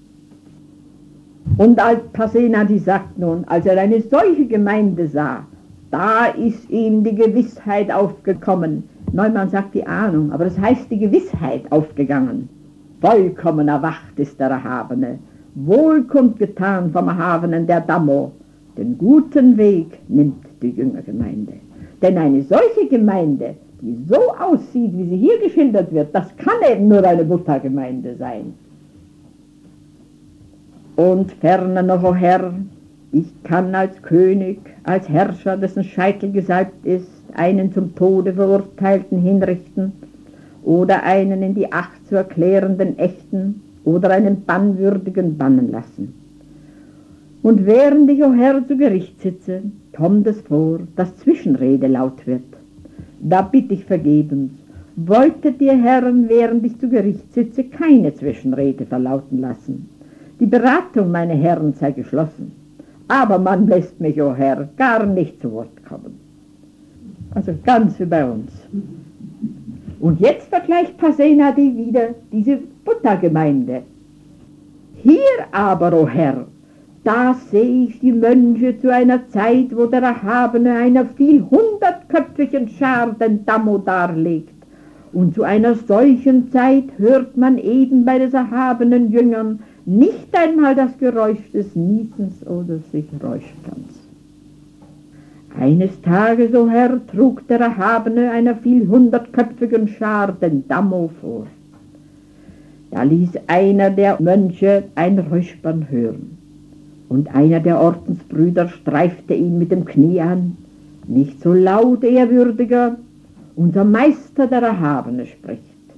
Und als Pasenadi sagt nun, als er eine solche Gemeinde sah, da ist ihm die Gewissheit aufgekommen. Neumann sagt die Ahnung, aber das heißt die Gewissheit aufgegangen. Vollkommen erwacht ist der Erhabene, wohl kundgetan vom Erhabenen der Dhammo. Den guten Weg nimmt die Jüngergemeinde. Denn eine solche Gemeinde, die so aussieht, wie sie hier geschildert wird, das kann eben nur eine Buddha-Gemeinde sein. Und ferner noch, o Herr, Ich kann als König, als Herrscher, dessen Scheitel gesalbt ist, einen zum Tode Verurteilten hinrichten oder einen in die Acht zu erklärenden ächten oder einen Bannwürdigen bannen lassen. Und während ich, o Herr, zu Gericht sitze, kommt es vor, dass Zwischenrede laut wird. Da bitte ich vergebens, wolltet ihr Herren, während ich zu Gericht sitze, keine Zwischenrede verlauten lassen. Die Beratung, meine Herren, sei geschlossen. Aber man lässt mich, o Herr, gar nicht zu Wort kommen. Also ganz wie bei uns. Und jetzt vergleicht Pasenadi wieder diese Buddha-Gemeinde. Hier aber, o Herr, da sehe ich die Mönche zu einer Zeit, wo der Erhabene einer viel hundertköpfigen Schar den Dhammo darlegt. Und zu einer solchen Zeit hört man eben bei des erhabenen Jüngern nicht einmal das Geräusch des Niesens oder sich Räusperns. Eines Tages, o Herr, trug der Erhabene einer viel hundertköpfigen Schar den Dhammo vor. Da ließ einer der Mönche ein Räuspern hören. Und einer der Ordensbrüder streifte ihn mit dem Knie an. Nicht so laut, ehrwürdiger, unser Meister der Erhabene spricht.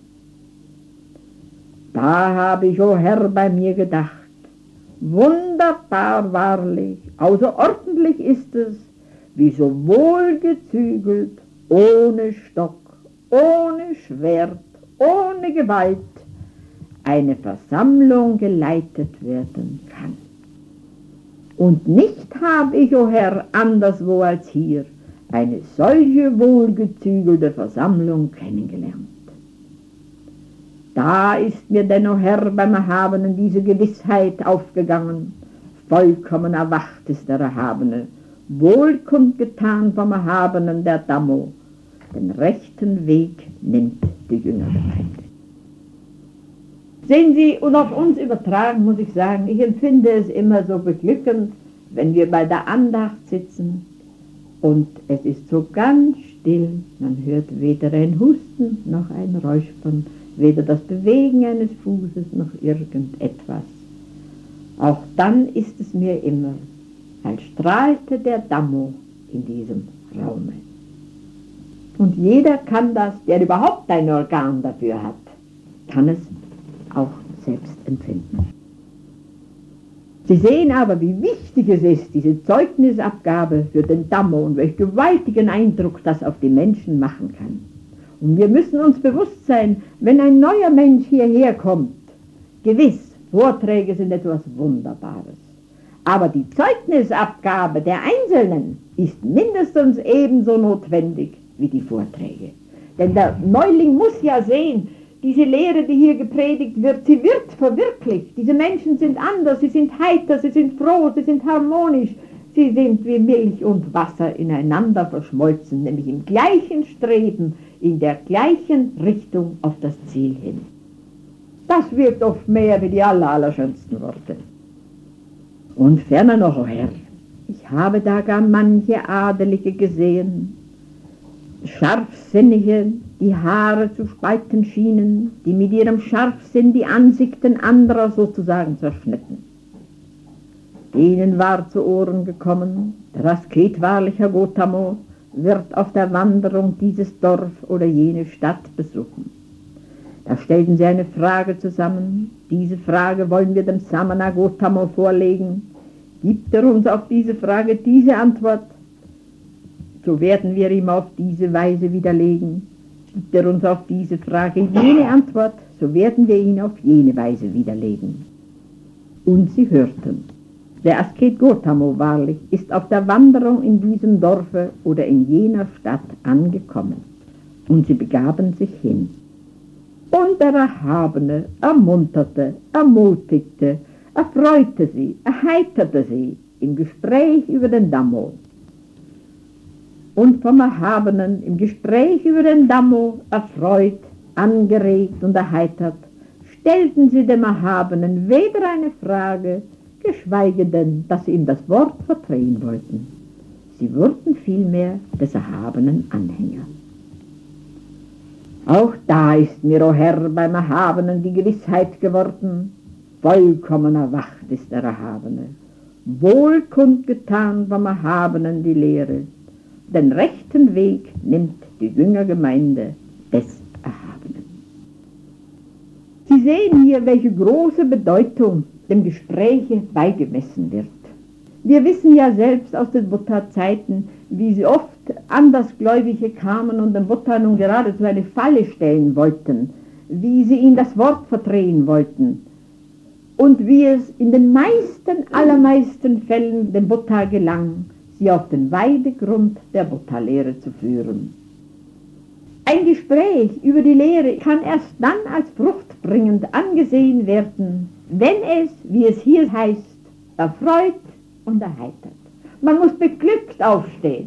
Da habe ich, o Herr, bei mir gedacht, wunderbar wahrlich, außerordentlich ist es, wie so wohlgezügelt, ohne Stock, ohne Schwert, ohne Gewalt, eine Versammlung geleitet werden kann. Und nicht habe ich, o Herr, anderswo als hier, eine solche wohlgezügelte Versammlung kennengelernt. Da ist mir denn, o Herr, beim Erhabenen diese Gewissheit aufgegangen, vollkommen erwacht ist der Erhabene, wohl kundgetan vom Erhabenen der Dhammo, den rechten Weg nimmt die Jüngergemeinde. Sehen Sie, und auf uns übertragen muss ich sagen, ich empfinde es immer so beglückend, wenn wir bei der Andacht sitzen und es ist so ganz still, man hört weder ein Husten noch ein Räuspern, weder das Bewegen eines Fußes noch irgendetwas. Auch dann ist es mir immer, als strahlte der Dhammo in diesem Raume. Und jeder kann das, der überhaupt ein Organ dafür hat, kann es auch selbst empfinden. Sie sehen aber, wie wichtig es ist, diese Zeugnisabgabe für den Dhammo und welch gewaltigen Eindruck das auf die Menschen machen kann. Und wir müssen uns bewusst sein, wenn ein neuer Mensch hierher kommt, gewiss, Vorträge sind etwas Wunderbares. Aber die Zeugnisabgabe der Einzelnen ist mindestens ebenso notwendig wie die Vorträge. Denn der Neuling muss ja sehen, diese Lehre, die hier gepredigt wird, sie wird verwirklicht. Diese Menschen sind anders, sie sind heiter, sie sind froh, sie sind harmonisch. Sie sind wie Milch und Wasser ineinander verschmolzen, nämlich im gleichen Streben, in der gleichen Richtung auf das Ziel hin. Das wirkt oft mehr wie die allerschönsten Worte. Und ferner noch, o Herr, ich habe da gar manche Adelige gesehen, Scharfsinnige, die Haare zu spalten schienen, die mit ihrem Scharfsinn die Ansichten anderer sozusagen zerschnitten. Denen war zu Ohren gekommen, der Asket wahrlicher Gotamo wird auf der Wanderung dieses Dorf oder jene Stadt besuchen. Da stellten sie eine Frage zusammen. Diese Frage wollen wir dem Samana Gotamo vorlegen. Gibt er uns auf diese Frage diese Antwort, so werden wir ihm auf diese Weise widerlegen. Gibt er uns auf diese Frage jene Antwort, so werden wir ihn auf jene Weise widerlegen. Und sie hörten. Der Asket Gotamo wahrlich ist auf der Wanderung in diesem Dorfe oder in jener Stadt angekommen. Und sie begaben sich hin. Und der Erhabene ermunterte, ermutigte, erfreute sie, erheiterte sie im Gespräch über den Dhammo. Und vom Erhabenen im Gespräch über den Dhammo erfreut, angeregt und erheitert, stellten sie dem Erhabenen weder eine Frage, geschweige denn, dass sie ihm das Wort verdrehen wollten. Sie wurden vielmehr des Erhabenen Anhänger. Auch da ist mir, o Herr, beim Erhabenen die Gewissheit geworden, vollkommen erwacht ist der Erhabene, wohl kundgetan vom Erhabenen die Lehre. Den rechten Weg nimmt die Jüngergemeinde des Erhabenen. Sie sehen hier, welche große Bedeutung dem Gespräche beigemessen wird. Wir wissen ja selbst aus den Buddha-Zeiten, wie sie oft Andersgläubige kamen und dem Buddha nun geradezu eine Falle stellen wollten, wie sie ihm das Wort verdrehen wollten und wie es in den allermeisten Fällen dem Buddha gelang, sie auf den Weidegrund der Buddha-Lehre zu führen. Ein Gespräch über die Lehre kann erst dann als fruchtbringend angesehen werden, wenn es, wie es hier heißt, erfreut und erheitert. Man muss beglückt aufstehen.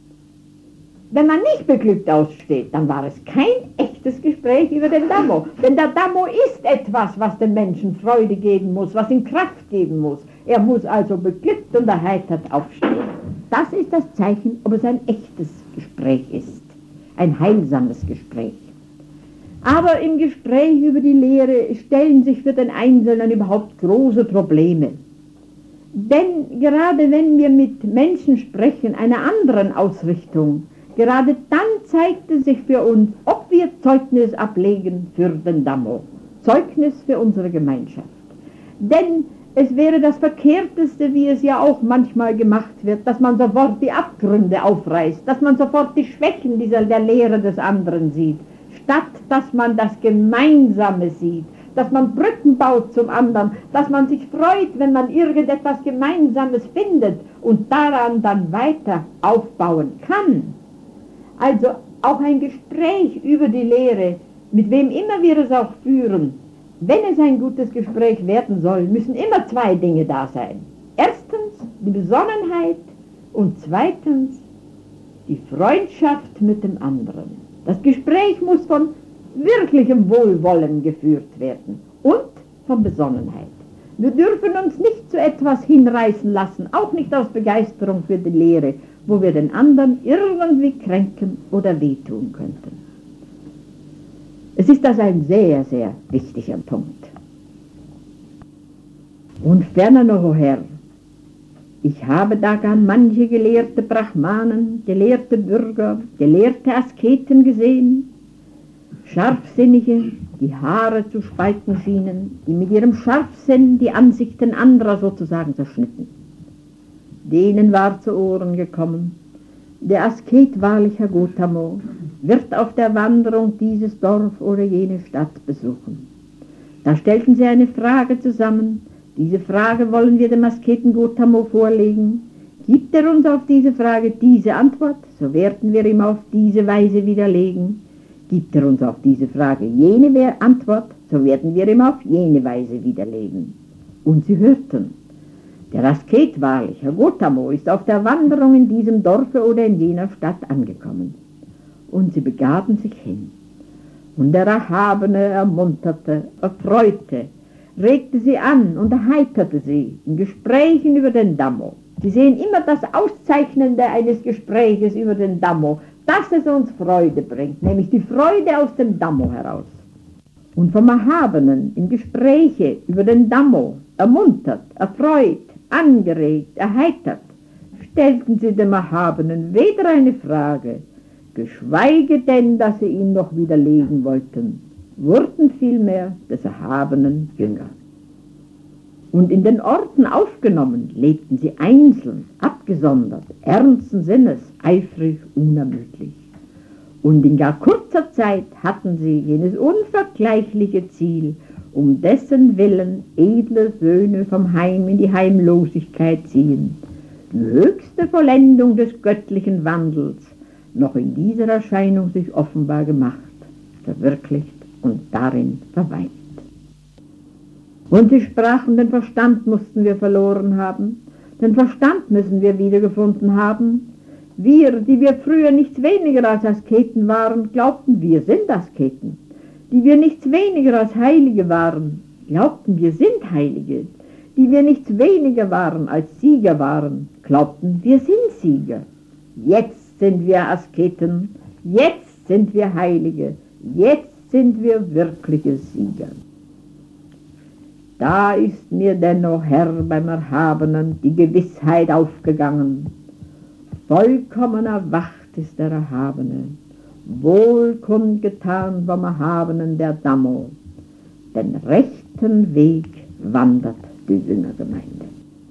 Wenn man nicht beglückt aufsteht, dann war es kein echtes Gespräch über den Dhammo. Denn der Dhammo ist etwas, was den Menschen Freude geben muss, was ihm Kraft geben muss. Er muss also beglückt und erheitert aufstehen. Das ist das Zeichen, ob es ein echtes Gespräch ist, ein heilsames Gespräch. Aber im Gespräch über die Lehre stellen sich für den Einzelnen überhaupt große Probleme. Denn gerade wenn wir mit Menschen sprechen, einer anderen Ausrichtung, gerade dann zeigt es sich für uns, ob wir Zeugnis ablegen für den Dhammo, Zeugnis für unsere Gemeinschaft. Denn es wäre das Verkehrteste, wie es ja auch manchmal gemacht wird, dass man sofort die Abgründe aufreißt, dass man sofort die Schwächen der Lehre des anderen sieht, statt dass man das Gemeinsame sieht, dass man Brücken baut zum anderen, dass man sich freut, wenn man irgendetwas Gemeinsames findet und daran dann weiter aufbauen kann. Also auch ein Gespräch über die Lehre, mit wem immer wir es auch führen, wenn es ein gutes Gespräch werden soll, müssen immer zwei Dinge da sein. Erstens die Besonnenheit und zweitens die Freundschaft mit dem anderen. Das Gespräch muss von wirklichem Wohlwollen geführt werden und von Besonnenheit. Wir dürfen uns nicht zu etwas hinreißen lassen, auch nicht aus Begeisterung für die Lehre, wo wir den anderen irgendwie kränken oder wehtun könnten. Es ist also ein sehr, sehr wichtiger Punkt. Und ferner noch, o Herr, ich habe da gar manche gelehrte Brahmanen, gelehrte Bürger, gelehrte Asketen gesehen, Scharfsinnige, die Haare zu spalten schienen, die mit ihrem Scharfsinn die Ansichten anderer sozusagen zerschnitten. Denen war zu Ohren gekommen, der Asket wahrlich, Herr Gotamo, wird auf der Wanderung dieses Dorf oder jene Stadt besuchen. Da stellten sie eine Frage zusammen. Diese Frage wollen wir dem Asketen Gotamo vorlegen. Gibt er uns auf diese Frage diese Antwort, so werden wir ihm auf diese Weise widerlegen. Gibt er uns auf diese Frage jene Antwort, so werden wir ihm auf jene Weise widerlegen. Und sie hörten. Der Asket wahrlich, Herr Gotamo, ist auf der Wanderung in diesem Dorfe oder in jener Stadt angekommen. Und sie begaben sich hin. Und der Erhabene ermunterte, erfreute, regte sie an und erheiterte sie in Gesprächen über den Dhammo. Sie sehen immer das Auszeichnende eines Gespräches über den Dhammo, dass es uns Freude bringt, nämlich die Freude aus dem Dhammo heraus. Und vom Erhabenen in Gespräche über den Dhammo, ermuntert, erfreut, angeregt, erheitert, stellten sie dem Erhabenen weder eine Frage, geschweige denn, dass sie ihn noch widerlegen wollten, wurden vielmehr des Erhabenen Jünger. Und in den Orten aufgenommen, lebten sie einzeln, abgesondert, ernsten Sinnes, eifrig, unermüdlich. Und in gar kurzer Zeit hatten sie jenes unvergleichliche Ziel, um dessen Willen edle Söhne vom Heim in die Heimlosigkeit ziehen, die höchste Vollendung des göttlichen Wandels, noch in dieser Erscheinung sich offenbar gemacht, verwirklicht und darin verweilt. Und sie sprachen, den Verstand mussten wir verloren haben, den Verstand müssen wir wiedergefunden haben. Wir, die wir früher nichts weniger als Asketen waren, glaubten, wir sind Asketen. Die wir nichts weniger als Heilige waren, glaubten, wir sind Heilige. Die wir nichts weniger waren als Sieger waren, glaubten, wir sind Sieger. Jetzt sind wir Asketen, jetzt sind wir Heilige, jetzt sind wir wirkliche Sieger. Da ist mir denn, o Herr, beim Erhabenen die Gewissheit aufgegangen. Vollkommen erwacht ist der Erhabene, wohl kundgetan vom Erhabenen der Dammo. Den rechten Weg wandert die Jüngergemeinde.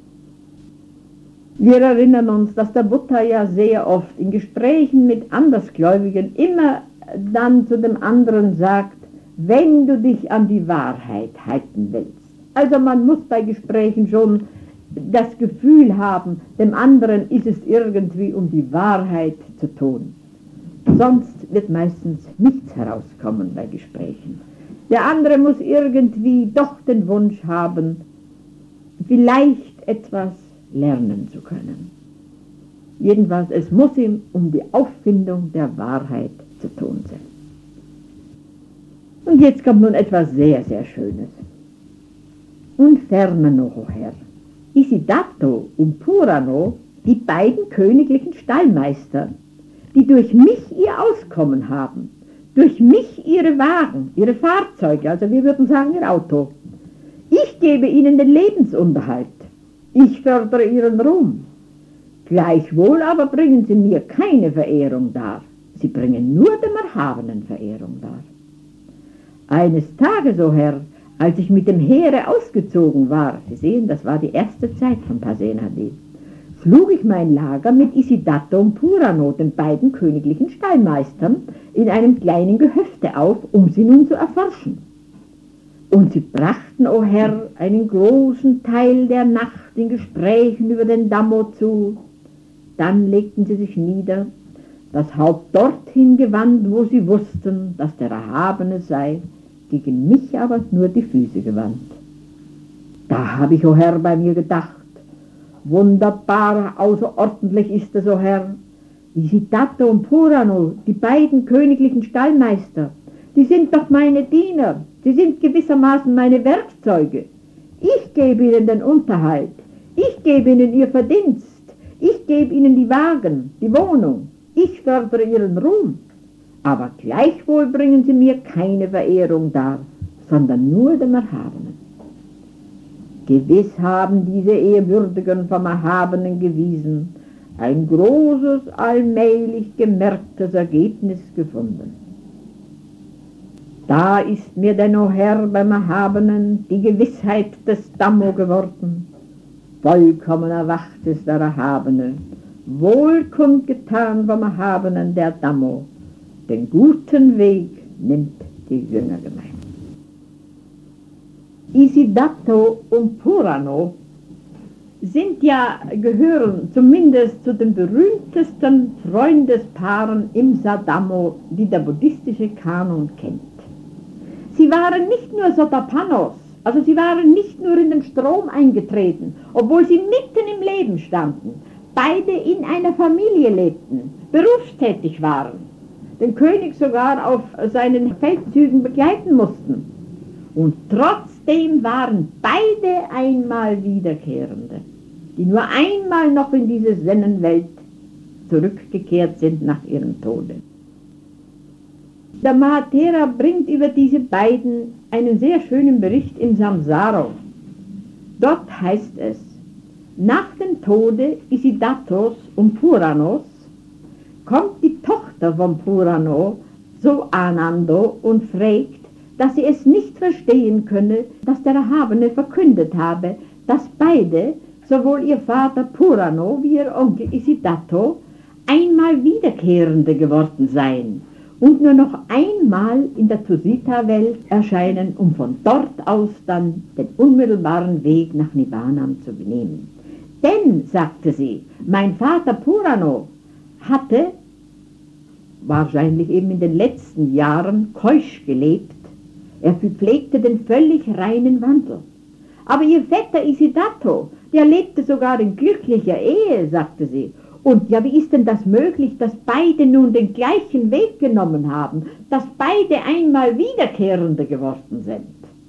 Wir erinnern uns, dass der Buddha ja sehr oft in Gesprächen mit Andersgläubigen immer dann zu dem anderen sagt, wenn du dich an die Wahrheit halten willst. Also man muss bei Gesprächen schon das Gefühl haben, dem anderen ist es irgendwie um die Wahrheit zu tun. Sonst wird meistens nichts herauskommen bei Gesprächen. Der andere muss irgendwie doch den Wunsch haben, vielleicht etwas lernen zu können. Jedenfalls, es muss ihm um die Auffindung der Wahrheit zu tun sein. Und jetzt kommt nun etwas sehr, sehr Schönes. Und ferner noch, o Herr, Isidato und Purano, die beiden königlichen Stallmeister, die durch mich ihr Auskommen haben, durch mich ihre Wagen, ihre Fahrzeuge, also wir würden sagen ihr Auto. Ich gebe ihnen den Lebensunterhalt, ich fördere ihren Ruhm. Gleichwohl aber bringen sie mir keine Verehrung dar, sie bringen nur dem Erhabenen Verehrung dar. Eines Tages, o Herr, als ich mit dem Heere ausgezogen war, Sie sehen, das war die erste Zeit von Pasenadi, schlug ich mein Lager mit Isidato und Purano, den beiden königlichen Stallmeistern, in einem kleinen Gehöfte auf, um sie nun zu erforschen. Und sie brachten, o Herr, einen großen Teil der Nacht in Gesprächen über den Dammo zu. Dann legten sie sich nieder, das Haupt dorthin gewandt, wo sie wussten, dass der Erhabene sei, gegen mich aber nur die Füße gewandt. Da habe ich, o Herr, bei mir gedacht, wunderbar, außerordentlich ist es, o Herr, Isidato und Purano, die beiden königlichen Stallmeister, die sind doch meine Diener, sie sind gewissermaßen meine Werkzeuge. Ich gebe ihnen den Unterhalt, ich gebe ihnen ihr Verdienst, ich gebe ihnen die Wagen, die Wohnung, ich fördere ihren Ruhm. Aber gleichwohl bringen sie mir keine Verehrung dar, sondern nur dem Erhabenen. Gewiss haben diese Ehrwürdigen vom Erhabenen gewiesen, ein großes, allmählich gemerktes Ergebnis gefunden. Da ist mir denn, o Herr, beim Erhabenen die Gewissheit des Dammo geworden. Vollkommen erwacht ist der Erhabene, wohl kundgetan vom Erhabenen der Dammo. Den guten Weg nimmt die Jüngergemeinde. Isidato und Purano gehören zumindest zu den berühmtesten Freundespaaren im Sadamo, die der buddhistische Kanon kennt. Sie waren nicht nur Sotapannos, also sie waren nicht nur in den Strom eingetreten, obwohl sie mitten im Leben standen, beide in einer Familie lebten, berufstätig waren, den König sogar auf seinen Feldzügen begleiten mussten. Und trotzdem waren beide einmal Wiederkehrende, die nur einmal noch in diese Sennenwelt zurückgekehrt sind nach ihrem Tode. Der Mahatera bringt über diese beiden einen sehr schönen Bericht in Samsaro. Dort heißt es, nach dem Tode Isidatos und Puranos kommt die Tochter von Purano zu Anando und fragt, dass sie es nicht verstehen könne, dass der Erhabene verkündet habe, dass beide, sowohl ihr Vater Purano wie ihr Onkel Isidato, einmal Wiederkehrende geworden seien und nur noch einmal in der Tusita-Welt erscheinen, um von dort aus dann den unmittelbaren Weg nach Nibbana zu nehmen. Denn, sagte sie, mein Vater Purano hatte wahrscheinlich eben in den letzten Jahren keusch gelebt, er pflegte den völlig reinen Wandel. Aber ihr Vetter Isidato, der lebte sogar in glücklicher Ehe, sagte sie. Und ja, wie ist denn das möglich, dass beide nun den gleichen Weg genommen haben, dass beide einmal Wiederkehrende geworden sind?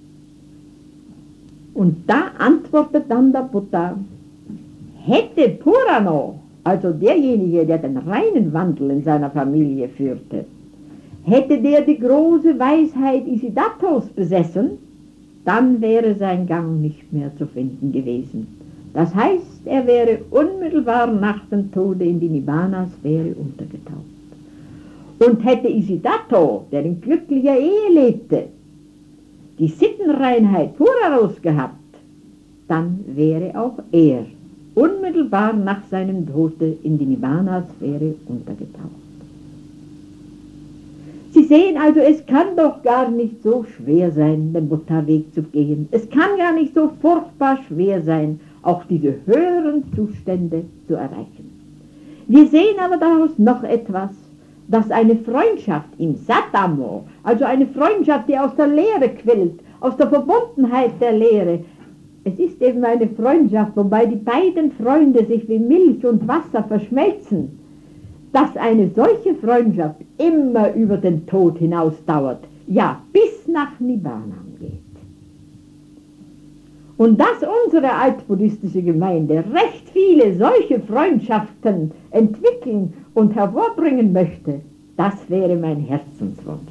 Und da antwortet dann der Buddha, hätte Purano, also derjenige, der den reinen Wandel in seiner Familie führte, hätte der die große Weisheit Isidatos besessen, dann wäre sein Gang nicht mehr zu finden gewesen. Das heißt, er wäre unmittelbar nach dem Tode in die Nibbana-Sphäre untergetaucht. Und hätte Isidato, der in glücklicher Ehe lebte, die Sittenreinheit voraus gehabt, dann wäre auch er unmittelbar nach seinem Tode in die Nibbana-Sphäre untergetaucht. Sie sehen also, es kann doch gar nicht so schwer sein, den Buddha-Weg zu gehen. Es kann gar nicht so furchtbar schwer sein, auch diese höheren Zustände zu erreichen. Wir sehen aber daraus noch etwas, dass eine Freundschaft im Satamo, also eine Freundschaft, die aus der Lehre quillt, aus der Verbundenheit der Lehre, es ist eben eine Freundschaft, wobei die beiden Freunde sich wie Milch und Wasser verschmelzen, dass eine solche Freundschaft immer über den Tod hinaus dauert, ja, bis nach Nibbana geht. Und dass unsere altbuddhistische Gemeinde recht viele solche Freundschaften entwickeln und hervorbringen möchte, das wäre mein Herzenswunsch.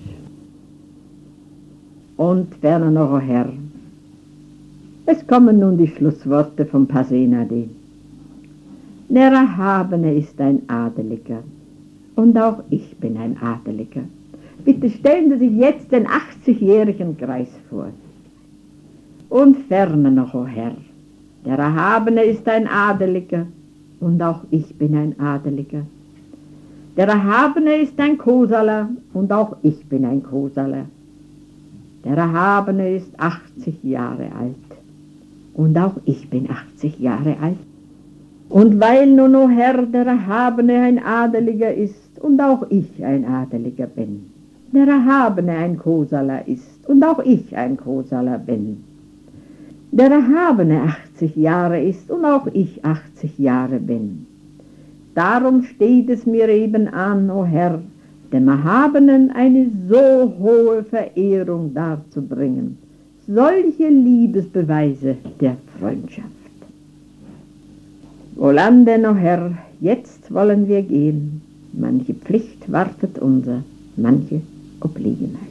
Und ferner noch, o Herr, es kommen nun die Schlussworte von Pasenadi. Der Erhabene ist ein Adeliger und auch ich bin ein Adeliger. Bitte stellen Sie sich jetzt den 80-jährigen Greis vor. Und ferner noch, o Herr, der Erhabene ist ein Adeliger und auch ich bin ein Adeliger. Der Erhabene ist ein Kosala und auch ich bin ein Kosala. Der Erhabene ist 80 Jahre alt und auch ich bin 80 Jahre alt. Und weil nun, o Herr, der Erhabene ein Adeliger ist und auch ich ein Adeliger bin, der Erhabene ein Kosala ist und auch ich ein Kosala bin, der Erhabene 80 Jahre ist und auch ich 80 Jahre bin. Darum steht es mir eben an, o Herr, dem Erhabenen eine so hohe Verehrung darzubringen, solche Liebesbeweise der Freundschaft. Wohlan denn, o Herr, jetzt wollen wir gehen, manche Pflicht wartet unser, manche Obliegenheit.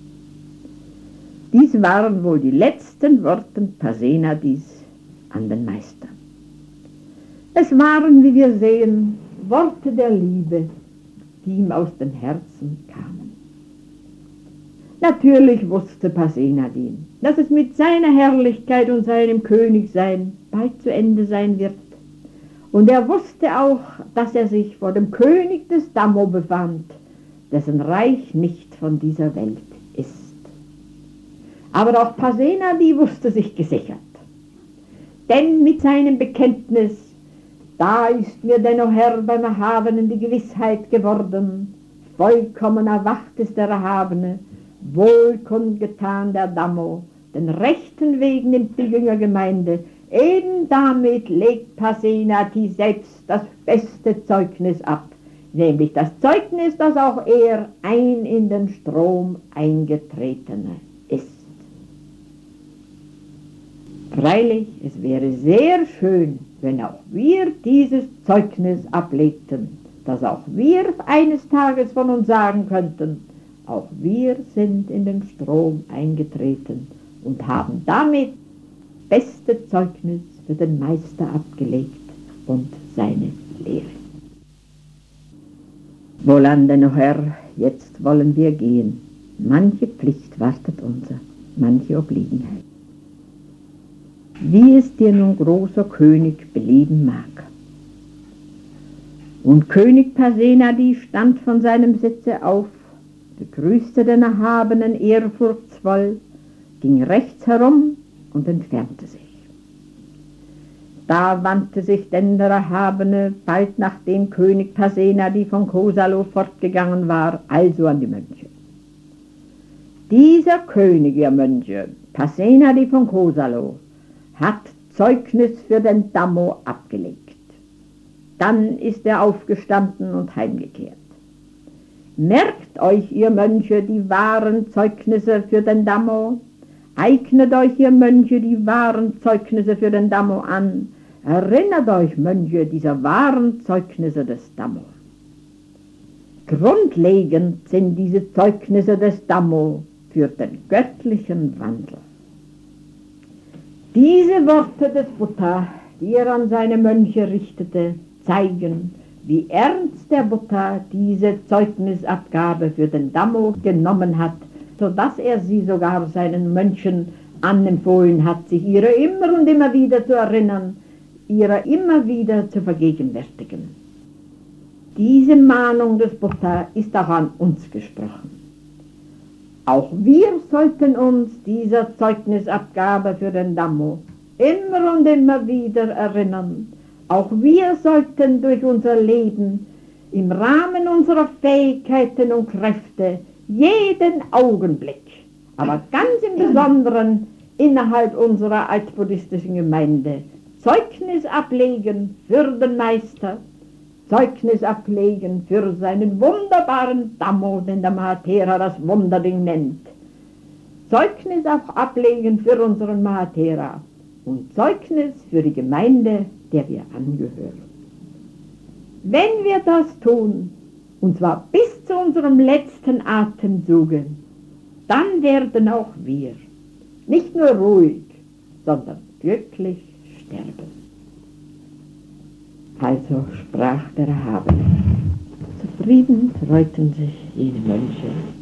Dies waren wohl die letzten Worte Pasenadis an den Meister. Es waren, wie wir sehen, Worte der Liebe, die ihm aus den Herzen kamen. Natürlich wusste Pasenadi, dass es mit seiner Herrlichkeit und seinem Königsein bald zu Ende sein wird. Und er wusste auch, dass er sich vor dem König des Dhammo befand, dessen Reich nicht von dieser Welt ist. Aber auch Pasenadi wusste sich gesichert. Denn mit seinem Bekenntnis, da ist mir denn, o Herr, beim Erhabenen die Gewissheit geworden, vollkommen erwacht ist der Erhabene, wohl kundgetan der Dhammo, den rechten Weg nimmt die Jüngergemeinde, eben damit legt Pasenadi selbst das beste Zeugnis ab, nämlich das Zeugnis, dass auch er ein in den Strom eingetretener ist. Freilich, es wäre sehr schön, wenn auch wir dieses Zeugnis ablegten, dass auch wir eines Tages von uns sagen könnten, auch wir sind in den Strom eingetreten und haben damit beste Zeugnis für den Meister abgelegt und seine Lehre. Wohlan denn, o Herr, jetzt wollen wir gehen. Manche Pflicht wartet unser, manche Obliegenheit. Wie es dir nun, großer König, belieben mag. Und König Pasenadi stand von seinem Sitze auf, begrüßte den Erhabenen ehrfurchtsvoll, ging rechts herum und entfernte sich. Da wandte sich denn der Erhabene, bald nachdem König Pasenadi von Kosalo fortgegangen war, also an die Mönche. Dieser König, ihr Mönche, Pasenadi von Kosalo, hat Zeugnis für den Dhammo abgelegt. Dann ist er aufgestanden und heimgekehrt. Merkt euch, ihr Mönche, die wahren Zeugnisse für den Dhammo. Eignet euch, ihr Mönche, die wahren Zeugnisse für den Dhammo an. Erinnert euch, Mönche, dieser wahren Zeugnisse des Dhammo. Grundlegend sind diese Zeugnisse des Dhammo für den göttlichen Wandel. Diese Worte des Buddha, die er an seine Mönche richtete, zeigen, wie ernst der Buddha diese Zeugnisabgabe für den Dhammo genommen hat, sodass er sie sogar seinen Mönchen anempfohlen hat, sich ihrer immer und immer wieder zu erinnern, ihrer immer wieder zu vergegenwärtigen. Diese Mahnung des Buddha ist auch an uns gesprochen. Auch wir sollten uns dieser Zeugnisabgabe für den Dhammo immer und immer wieder erinnern. Auch wir sollten durch unser Leben im Rahmen unserer Fähigkeiten und Kräfte jeden Augenblick, aber ganz im Besonderen innerhalb unserer altbuddhistischen Gemeinde, Zeugnis ablegen für den Meister, Zeugnis ablegen für seinen wunderbaren Dhammo, den der Mahatera das Wunderding nennt. Zeugnis auch ablegen für unseren Mahatera und Zeugnis für die Gemeinde, der wir angehören. Wenn wir das tun, und zwar bis zu unserem letzten Atemzuge, dann werden auch wir nicht nur ruhig, sondern glücklich sterben. Also sprach der Erhabene. Zufrieden freuten sich jene Mönche.